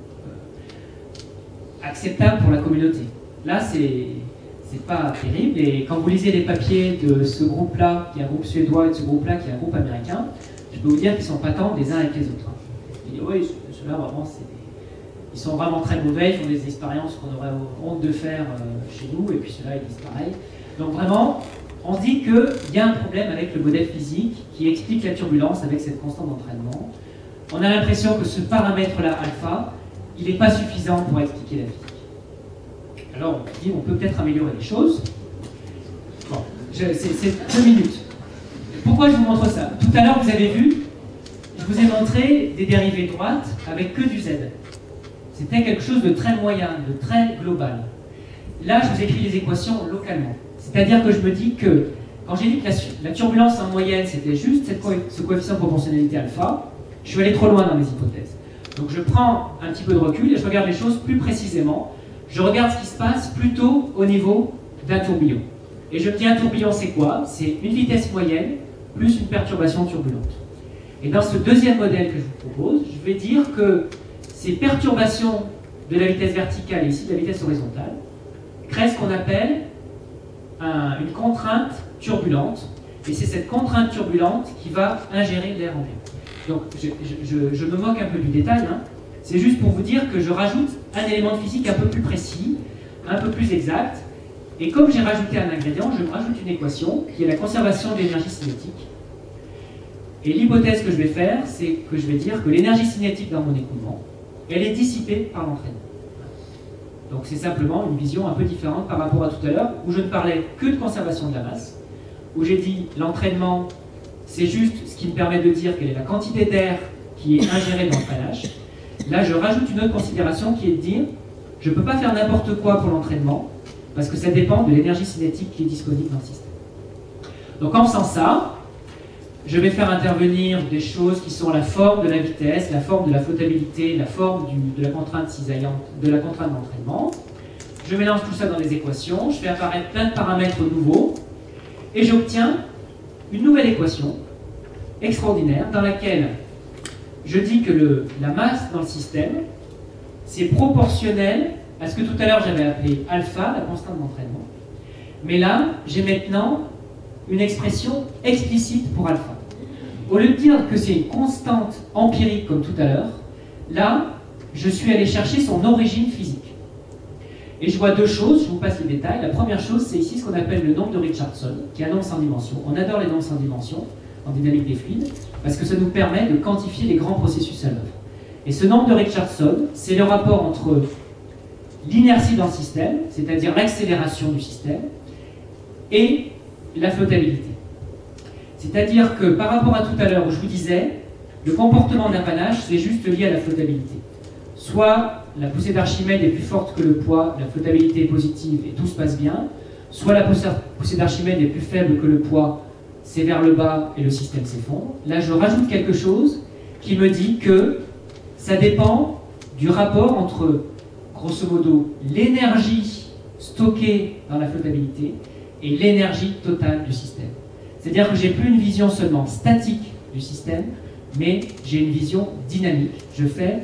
acceptable pour la communauté. Là, c'est pas terrible, et quand vous lisez les papiers de ce groupe-là, qui est un groupe suédois, et de ce groupe-là, qui est un groupe américain, je peux vous dire qu'ils sont pas tant des uns avec les autres. Ils disent, oui, ceux-là, vraiment, c'est ils sont vraiment très mauvais, ils font des expériences qu'on aurait honte de faire chez nous, et puis ceux-là, ils disent pareil. Donc vraiment, on se dit qu'il y a un problème avec le modèle physique qui explique la turbulence avec cette constante d'entraînement. On a l'impression que ce paramètre-là, alpha, il n'est pas suffisant pour expliquer la physique. Alors on se dit, on peut peut-être améliorer les choses. Bon, c'est 2 minutes. Pourquoi je vous montre ça? Tout à l'heure, vous avez vu, je vous ai montré des dérivées droites avec que du z. C'était quelque chose de très moyen, de très global. Là, je vous écris les équations localement. C'est-à-dire que je me dis que, quand j'ai dit que la turbulence en moyenne, c'était juste ce coefficient de proportionnalité alpha, je suis allé trop loin dans mes hypothèses. Donc je prends un petit peu de recul et je regarde les choses plus précisément. Je regarde ce qui se passe plutôt au niveau d'un tourbillon. Et je me dis, un tourbillon, c'est quoi? C'est une vitesse moyenne plus une perturbation turbulente. Et dans ce deuxième modèle que je vous propose, je vais dire que ces perturbations de la vitesse verticale et ici de la vitesse horizontale créent ce qu'on appelle une contrainte turbulente. Et c'est cette contrainte turbulente qui va ingérer l'air ambiant. Donc je me moque un peu du détail, hein. C'est juste pour vous dire que je rajoute un élément de physique un peu plus précis, un peu plus exact. Et comme j'ai rajouté un ingrédient, je me rajoute une équation qui est la conservation de l'énergie cinétique. Et l'hypothèse que je vais faire, c'est que je vais dire que l'énergie cinétique dans mon écoulement, elle est dissipée par l'entraînement. Donc c'est simplement une vision un peu différente par rapport à tout à l'heure, où je ne parlais que de conservation de la masse, où j'ai dit l'entraînement, c'est juste ce qui me permet de dire quelle est la quantité d'air qui est ingérée dans le panache. Là, je rajoute une autre considération qui est de dire, je ne peux pas faire n'importe quoi pour l'entraînement, parce que ça dépend de l'énergie cinétique qui est disponible dans le système. Donc en faisant ça, je vais faire intervenir des choses qui sont la forme de la vitesse, la forme de la flottabilité, la forme de la contrainte cisaillante, de la contrainte d'entraînement. Je mélange tout ça dans les équations, je fais apparaître plein de paramètres nouveaux, et j'obtiens une nouvelle équation extraordinaire dans laquelle je dis que la masse dans le système, c'est proportionnel à ce que tout à l'heure j'avais appelé alpha, la constante d'entraînement. Mais là, j'ai maintenant une expression explicite pour alpha. Au lieu de dire que c'est une constante empirique comme tout à l'heure, là, je suis allé chercher son origine physique. Et je vois deux choses, je vous passe les détails. La première chose, c'est ici ce qu'on appelle le nombre de Richardson, qui est un nombre sans dimension. On adore les nombres sans dimension en dynamique des fluides, parce que ça nous permet de quantifier les grands processus à l'œuvre. Et ce nombre de Richardson, c'est le rapport entre l'inertie dans le système, c'est-à-dire l'accélération du système, et la flottabilité. C'est-à-dire que par rapport à tout à l'heure où je vous disais, le comportement d'un panache, c'est juste lié à la flottabilité. Soit la poussée d'Archimède est plus forte que le poids, la flottabilité est positive et tout se passe bien, soit la poussée d'Archimède est plus faible que le poids, c'est vers le bas et le système s'effondre. Là, je rajoute quelque chose qui me dit que ça dépend du rapport entre, grosso modo, l'énergie stockée dans la flottabilité et l'énergie totale du système. C'est-à-dire que j'ai plus une vision seulement statique du système, mais j'ai une vision dynamique. Je fais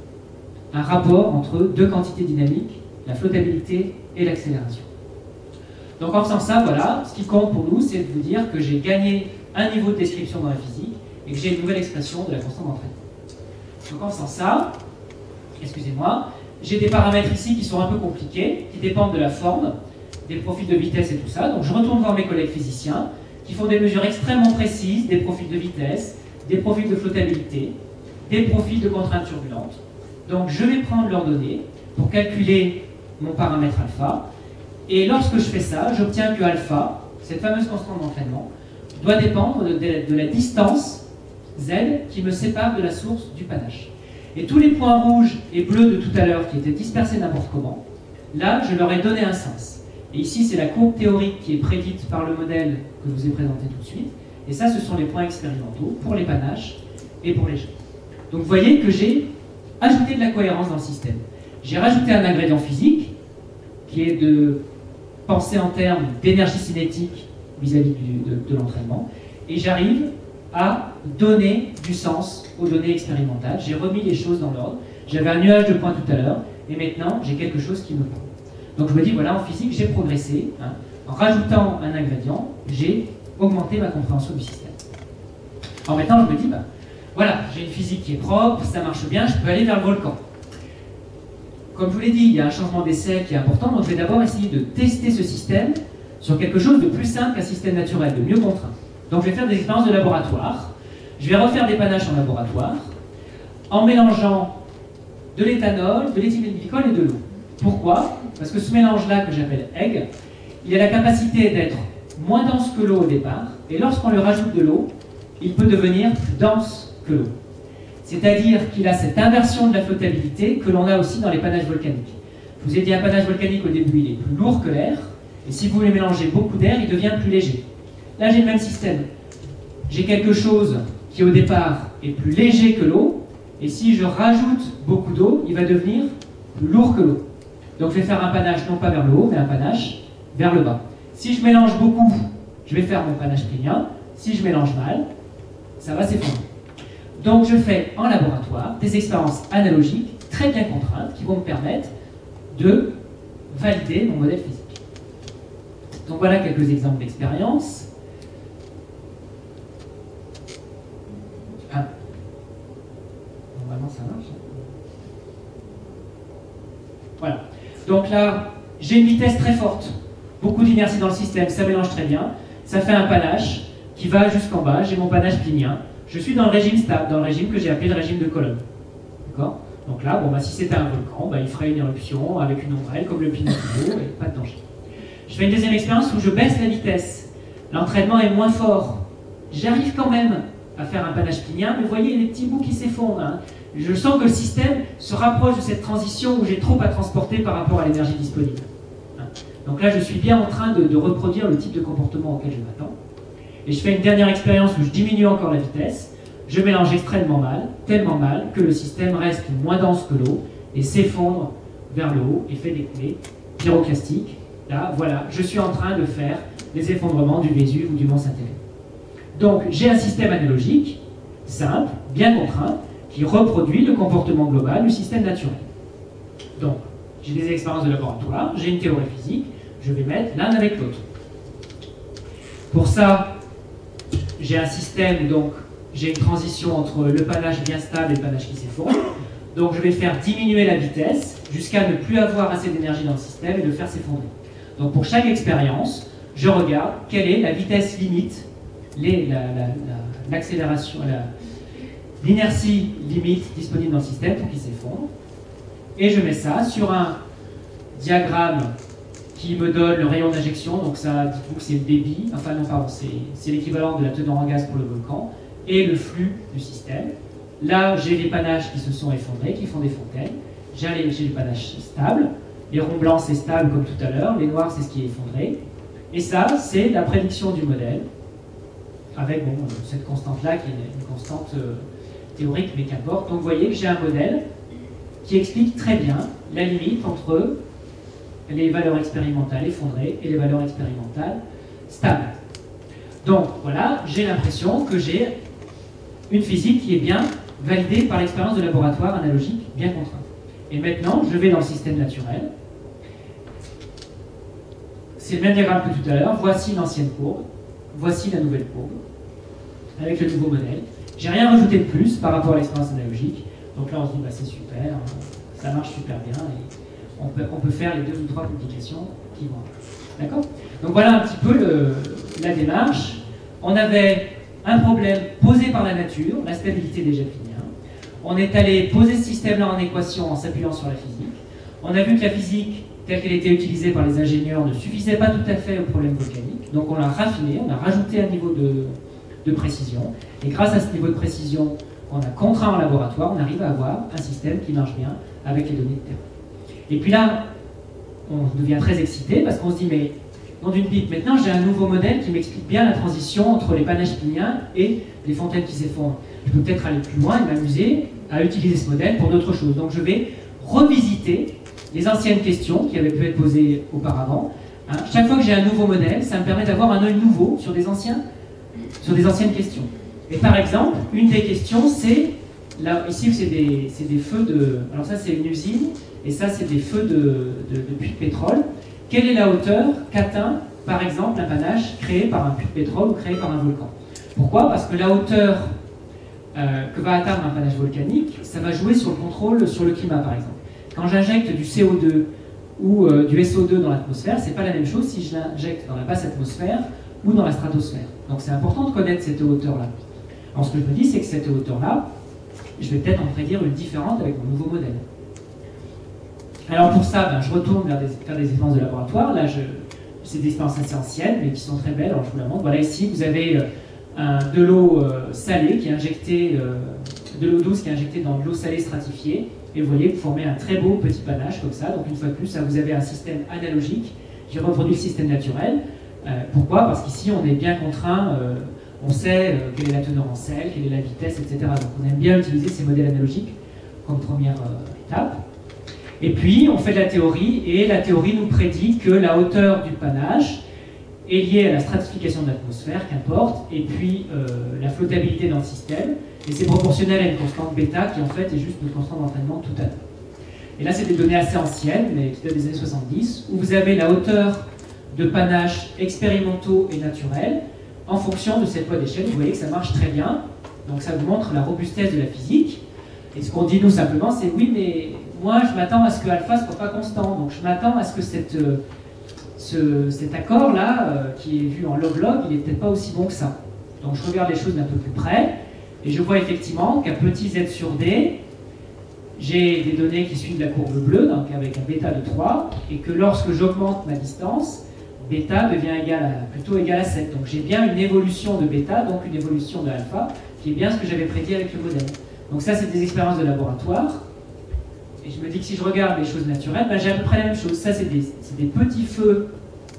un rapport entre deux quantités dynamiques, la flottabilité et l'accélération. Donc en faisant ça, voilà, ce qui compte pour nous, c'est de vous dire que j'ai gagné un niveau de description dans la physique et que j'ai une nouvelle expression de la constante d'entraînement. Donc en faisant ça, excusez-moi, j'ai des paramètres ici qui sont un peu compliqués, qui dépendent de la forme, des profils de vitesse et tout ça. Donc je retourne voir mes collègues physiciens qui font des mesures extrêmement précises, des profils de vitesse, des profils de flottabilité, des profils de contrainte turbulente. Donc je vais prendre leurs données pour calculer mon paramètre alpha. Et lorsque je fais ça, j'obtiens que alpha, cette fameuse constante d'entraînement, doit dépendre de la distance z qui me sépare de la source du panache. Et tous les points rouges et bleus de tout à l'heure qui étaient dispersés n'importe comment, là, je leur ai donné un sens. Et ici, c'est la courbe théorique qui est prédite par le modèle que je vous ai présenté tout de suite. Et ça, ce sont les points expérimentaux pour les panaches et pour les jets. Donc vous voyez que j'ai ajouté de la cohérence dans le système. J'ai rajouté un ingrédient physique qui est de penser en termes d'énergie cinétique vis-à-vis de l'entraînement. Et j'arrive à donner du sens aux données expérimentales. J'ai remis les choses dans l'ordre. J'avais un nuage de points tout à l'heure. Et maintenant, j'ai quelque chose qui me parle. Donc je me dis, voilà, en physique, j'ai progressé. Hein. En rajoutant un ingrédient, j'ai augmenté ma compréhension du système. Alors maintenant, je me dis, voilà, j'ai une physique qui est propre, ça marche bien, je peux aller vers le volcan. comme je vous l'ai dit, il y a un changement d'essai qui est important, donc je vais d'abord essayer de tester ce système sur quelque chose de plus simple qu'un système naturel, de mieux contraint. Donc je vais faire des expériences de laboratoire, je vais refaire des panaches en laboratoire, en mélangeant de l'éthanol, de l'éthylène-glycol et de l'eau. Pourquoi? Parce que ce mélange-là, que j'appelle egg, il a la capacité d'être moins dense que l'eau au départ, et lorsqu'on lui rajoute de l'eau, il peut devenir plus dense que l'eau. C'est-à-dire qu'il a cette inversion de la flottabilité que l'on a aussi dans les panaches volcaniques. Je vous ai dit, un panache volcanique, au début, il est plus lourd que l'air, et si vous voulez mélanger beaucoup d'air, il devient plus léger. Là, j'ai le même système. J'ai quelque chose qui, au départ, est plus léger que l'eau, et si je rajoute beaucoup d'eau, il va devenir plus lourd que l'eau. Donc je vais faire un panache non pas vers le haut, mais un panache vers le bas. Si je mélange beaucoup, je vais faire mon panache plinien. Si je mélange mal, ça va s'effondrer. Donc je fais en laboratoire des expériences analogiques très bien contraintes qui vont me permettre de valider mon modèle physique. Donc voilà quelques exemples d'expériences. Normalement ça marche. Voilà. Donc là, j'ai une vitesse très forte, beaucoup d'inertie dans le système, ça mélange très bien, ça fait un panache qui va jusqu'en bas, j'ai mon panache plinien, je suis dans le régime stable, dans le régime que j'ai appelé le régime de colonne. D'accord? Donc là, bon, si c'était un volcan, il ferait une éruption avec une ombrelle comme le Pinatubo et pas de danger. Je fais une deuxième expérience où je baisse la vitesse. L'entraînement est moins fort. J'arrive quand même à faire un panache plinien, mais vous voyez les petits bouts qui s'effondrent. Hein. Je sens que le système se rapproche de cette transition où j'ai trop à transporter par rapport à l'énergie disponible. Hein. Donc là, je suis bien en train de reproduire le type de comportement auquel je m'attends. Et je fais une dernière expérience où je diminue encore la vitesse. Je mélange extrêmement mal, tellement mal, que le système reste moins dense que l'eau et s'effondre vers le haut et fait des coulées pyroclastiques. Là, voilà, je suis en train de faire des effondrements du Vésuve ou du Mont Saint-Hélène. Donc, j'ai un système analogique, simple, bien contraint, qui reproduit le comportement global du système naturel. Donc, j'ai des expériences de laboratoire, j'ai une théorie physique, je vais mettre l'un avec l'autre. Pour ça, j'ai un système, donc, j'ai une transition entre le panache bien stable et le panache qui s'effondre. Donc je vais faire diminuer la vitesse jusqu'à ne plus avoir assez d'énergie dans le système et de le faire s'effondrer. Donc pour chaque expérience, je regarde quelle est la vitesse limite, l'accélération, l'inertie limite disponible dans le système pour qu'il s'effondre. Et je mets ça sur un diagramme qui me donne le rayon d'injection. Donc ça, dites-vous que c'est le débit, enfin non pardon, c'est l'équivalent de la teneur en gaz pour le volcan. Et le flux du système. Là, j'ai les panaches qui se sont effondrés, qui font des fontaines. J'ai les panaches stables. Les ronds blancs, c'est stable comme tout à l'heure. Les noirs, c'est ce qui est effondré. Et ça, c'est la prédiction du modèle, avec cette constante-là, qui est une constante théorique, mais qu'importe. Donc, vous voyez que j'ai un modèle qui explique très bien la limite entre les valeurs expérimentales effondrées et les valeurs expérimentales stables. Donc, voilà, j'ai l'impression que j'ai une physique qui est bien validée par l'expérience de laboratoire analogique bien contrainte. Et maintenant, je vais dans le système naturel. C'est le même diagramme que tout à l'heure. Voici l'ancienne courbe. Voici la nouvelle courbe. Avec le nouveau modèle. J'ai rien rajouté de plus par rapport à l'expérience analogique. Donc là, on se dit, c'est super, ça marche super bien. Et on peut faire les 2 ou 3 publications qui vont. D'accord? Donc voilà un petit peu la démarche. On avait un problème posé par la nature, la stabilité des jets pléniens. On est allé poser ce système-là en équation en s'appuyant sur la physique. On a vu que la physique, telle qu'elle était utilisée par les ingénieurs, ne suffisait pas tout à fait au problème volcanique. Donc on l'a raffiné, on a rajouté un niveau de précision. Et grâce à ce niveau de précision, on a contraint en laboratoire, on arrive à avoir un système qui marche bien avec les données de terrain. Et puis là, on devient très excité parce qu'on se dit, mais dans une pipe, maintenant j'ai un nouveau modèle qui m'explique bien la transition entre les panaches pléniens et les fontaines qui s'effondrent. Je peux peut-être aller plus loin et m'amuser à utiliser ce modèle pour d'autres choses. Donc je vais revisiter les anciennes questions qui avaient pu être posées auparavant. Hein. Chaque fois que j'ai un nouveau modèle, ça me permet d'avoir un œil nouveau sur des anciennes questions. Et par exemple, une des questions, c'est, là, ici c'est des feux de... Alors ça c'est une usine, et ça c'est des feux de puits de pétrole. Quelle est la hauteur qu'atteint, par exemple, un panache créé par un puits de pétrole ou créé par un volcan? Pourquoi? Parce que la hauteur que va atteindre un panache volcanique, ça va jouer sur le contrôle sur le climat, par exemple. Quand j'injecte du CO2 ou du SO2 dans l'atmosphère, c'est pas la même chose si je l'injecte dans la basse atmosphère ou dans la stratosphère. Donc c'est important de connaître cette hauteur-là. Alors ce que je me dis, c'est que cette hauteur-là, je vais peut-être en prédire une différente avec mon nouveau modèle. Alors pour ça, je retourne faire des expériences de laboratoire. Là, c'est des expériences assez anciennes, mais qui sont très belles. Alors je vous la montre. Voilà, ici, vous avez de l'eau salée qui est injectée, de l'eau douce qui est injectée dans de l'eau salée stratifiée. Et vous voyez, vous formez un très beau petit panache comme ça. Donc une fois de plus, vous avez un système analogique. J'ai reproduit le système naturel. Pourquoi? Parce qu'ici, on est bien contraint. On sait quelle est la teneur en sel, quelle est la vitesse, etc. Donc on aime bien utiliser ces modèles analogiques comme première étape. Et puis, on fait de la théorie, et la théorie nous prédit que la hauteur du panache est liée à la stratification de l'atmosphère, qu'importe, et puis la flottabilité dans le système, et c'est proportionnel à une constante bêta qui en fait est juste une constante d'entraînement tout à l'heure. Et là, c'est des données assez anciennes, mais qui datent des années 70, où vous avez la hauteur de panache expérimentaux et naturels en fonction de cette loi d'échelle. Vous voyez que ça marche très bien, donc ça vous montre la robustesse de la physique. Et ce qu'on dit nous simplement, c'est oui, mais moi je m'attends à ce que alpha ne soit pas constant, donc je m'attends à ce que cet accord-là, qui est vu en log-log, il n'est peut-être pas aussi bon que ça. Donc je regarde les choses d'un peu plus près, et je vois effectivement qu'à petit z sur d, j'ai des données qui suivent la courbe bleue, donc avec un bêta de 3, et que lorsque j'augmente ma distance, bêta devient plutôt égal à 7. Donc j'ai bien une évolution de bêta, donc une évolution de alpha, qui est bien ce que j'avais prédit avec le modèle. Donc ça, c'est des expériences de laboratoire. Et je me dis que si je regarde les choses naturelles, j'ai à peu près la même chose. Ça, c'est des petits feux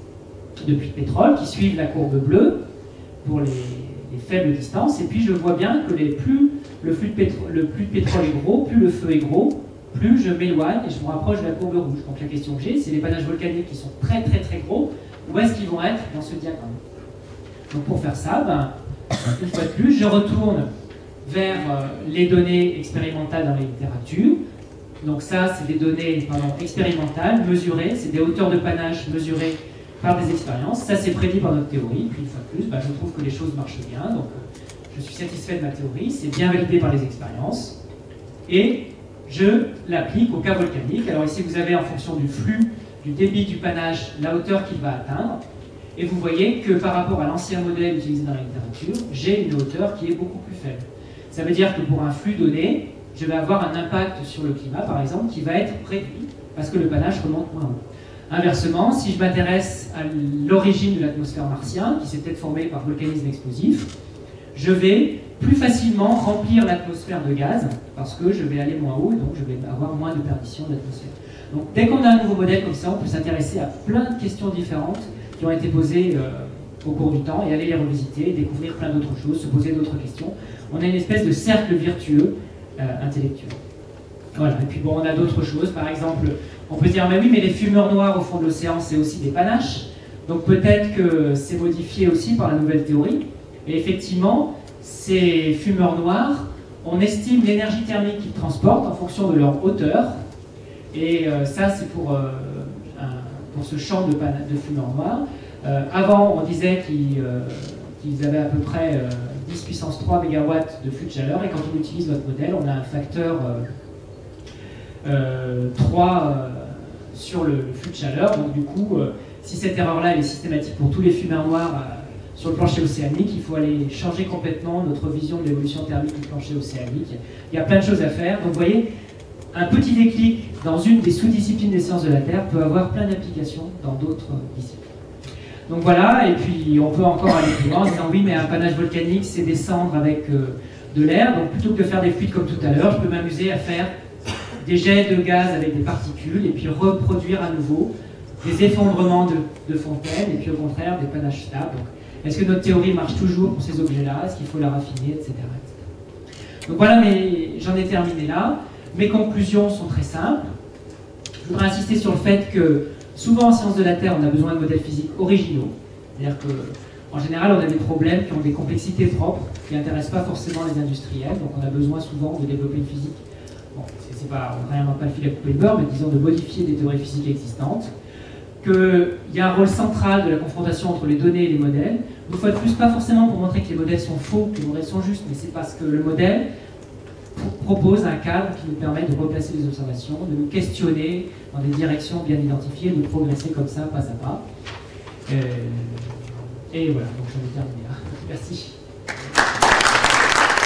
de puits de pétrole qui suivent la courbe bleue pour les faibles distances. Et puis je vois bien que plus le puits de pétrole est gros, plus le feu est gros, plus je m'éloigne et je me rapproche de la courbe rouge. Donc la question que j'ai, c'est les panaches volcaniques qui sont très très très gros, où est-ce qu'ils vont être dans ce diagramme? Donc pour faire ça, une fois de plus, je retourne vers les données expérimentales dans la littérature. Donc ça, c'est des données expérimentales, mesurées, c'est des hauteurs de panache mesurées par des expériences. Ça, c'est prédit par notre théorie. Puis une fois de plus, je trouve que les choses marchent bien. Donc je suis satisfait de ma théorie, c'est bien validé par les expériences. Et je l'applique au cas volcanique. Alors ici, vous avez en fonction du flux, du débit du panache, la hauteur qu'il va atteindre. Et vous voyez que par rapport à l'ancien modèle utilisé dans la littérature, j'ai une hauteur qui est beaucoup plus faible. Ça veut dire que pour un flux donné, je vais avoir un impact sur le climat, par exemple, qui va être réduit parce que le panache remonte moins haut. Inversement, si je m'intéresse à l'origine de l'atmosphère martienne, qui s'est peut-être formée par volcanisme explosif, je vais plus facilement remplir l'atmosphère de gaz parce que je vais aller moins haut et donc je vais avoir moins de perdition de l'atmosphère. Donc dès qu'on a un nouveau modèle comme ça, on peut s'intéresser à plein de questions différentes qui ont été posées au cours du temps et aller les revisiter, découvrir plein d'autres choses, se poser d'autres questions. On a une espèce de cercle vertueux intellectuel. Voilà. Et puis bon, on a d'autres choses. Par exemple, on peut dire, mais oui, mais les fumeurs noirs au fond de l'océan, c'est aussi des panaches. Donc peut-être que c'est modifié aussi par la nouvelle théorie. Et effectivement, ces fumeurs noirs, on estime l'énergie thermique qu'ils transportent en fonction de leur hauteur. Et ça, c'est pour ce champ de fumeurs noirs. Avant, on disait qu'ils avaient à peu près 10 puissance 3 MW de flux de chaleur, et quand on utilise notre modèle, on a un facteur 3 sur le flux de chaleur. Donc du coup, si cette erreur-là elle est systématique pour tous les fumeurs noirs sur le plancher océanique, il faut aller changer complètement notre vision de l'évolution thermique du plancher océanique. Il y a plein de choses à faire. Donc vous voyez, un petit déclic dans une des sous-disciplines des sciences de la Terre peut avoir plein d'applications dans d'autres disciplines. Donc voilà, et puis on peut encore aller plus loin en disant oui, mais un panache volcanique, c'est descendre avec de l'air. Donc plutôt que de faire des fluides comme tout à l'heure, je peux m'amuser à faire des jets de gaz avec des particules et puis reproduire à nouveau des effondrements de fontaines et puis au contraire des panaches stables. Donc, est-ce que notre théorie marche toujours pour ces objets-là? Est-ce qu'il faut la raffiner, etc. Donc voilà, mais j'en ai terminé là. Mes conclusions sont très simples. Je voudrais insister sur le fait que souvent en sciences de la Terre, on a besoin de modèles physiques originaux. C'est-à-dire qu'en général, on a des problèmes qui ont des complexités propres, qui n'intéressent pas forcément les industriels. Donc on a besoin souvent de développer une physique. Bon, on n'a pas le fil à couper le beurre, mais disons de modifier des théories physiques existantes. Qu'il y a un rôle central de la confrontation entre les données et les modèles. Une fois de plus, pas forcément pour montrer que les modèles sont faux, que les modèles sont justes, mais c'est parce que le modèle, propose un cadre qui nous permet de replacer les observations, de nous questionner dans des directions bien identifiées, de progresser comme ça, pas à pas. Et voilà, donc j'en ai terminé. Merci.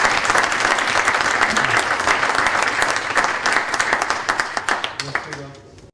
Merci bien.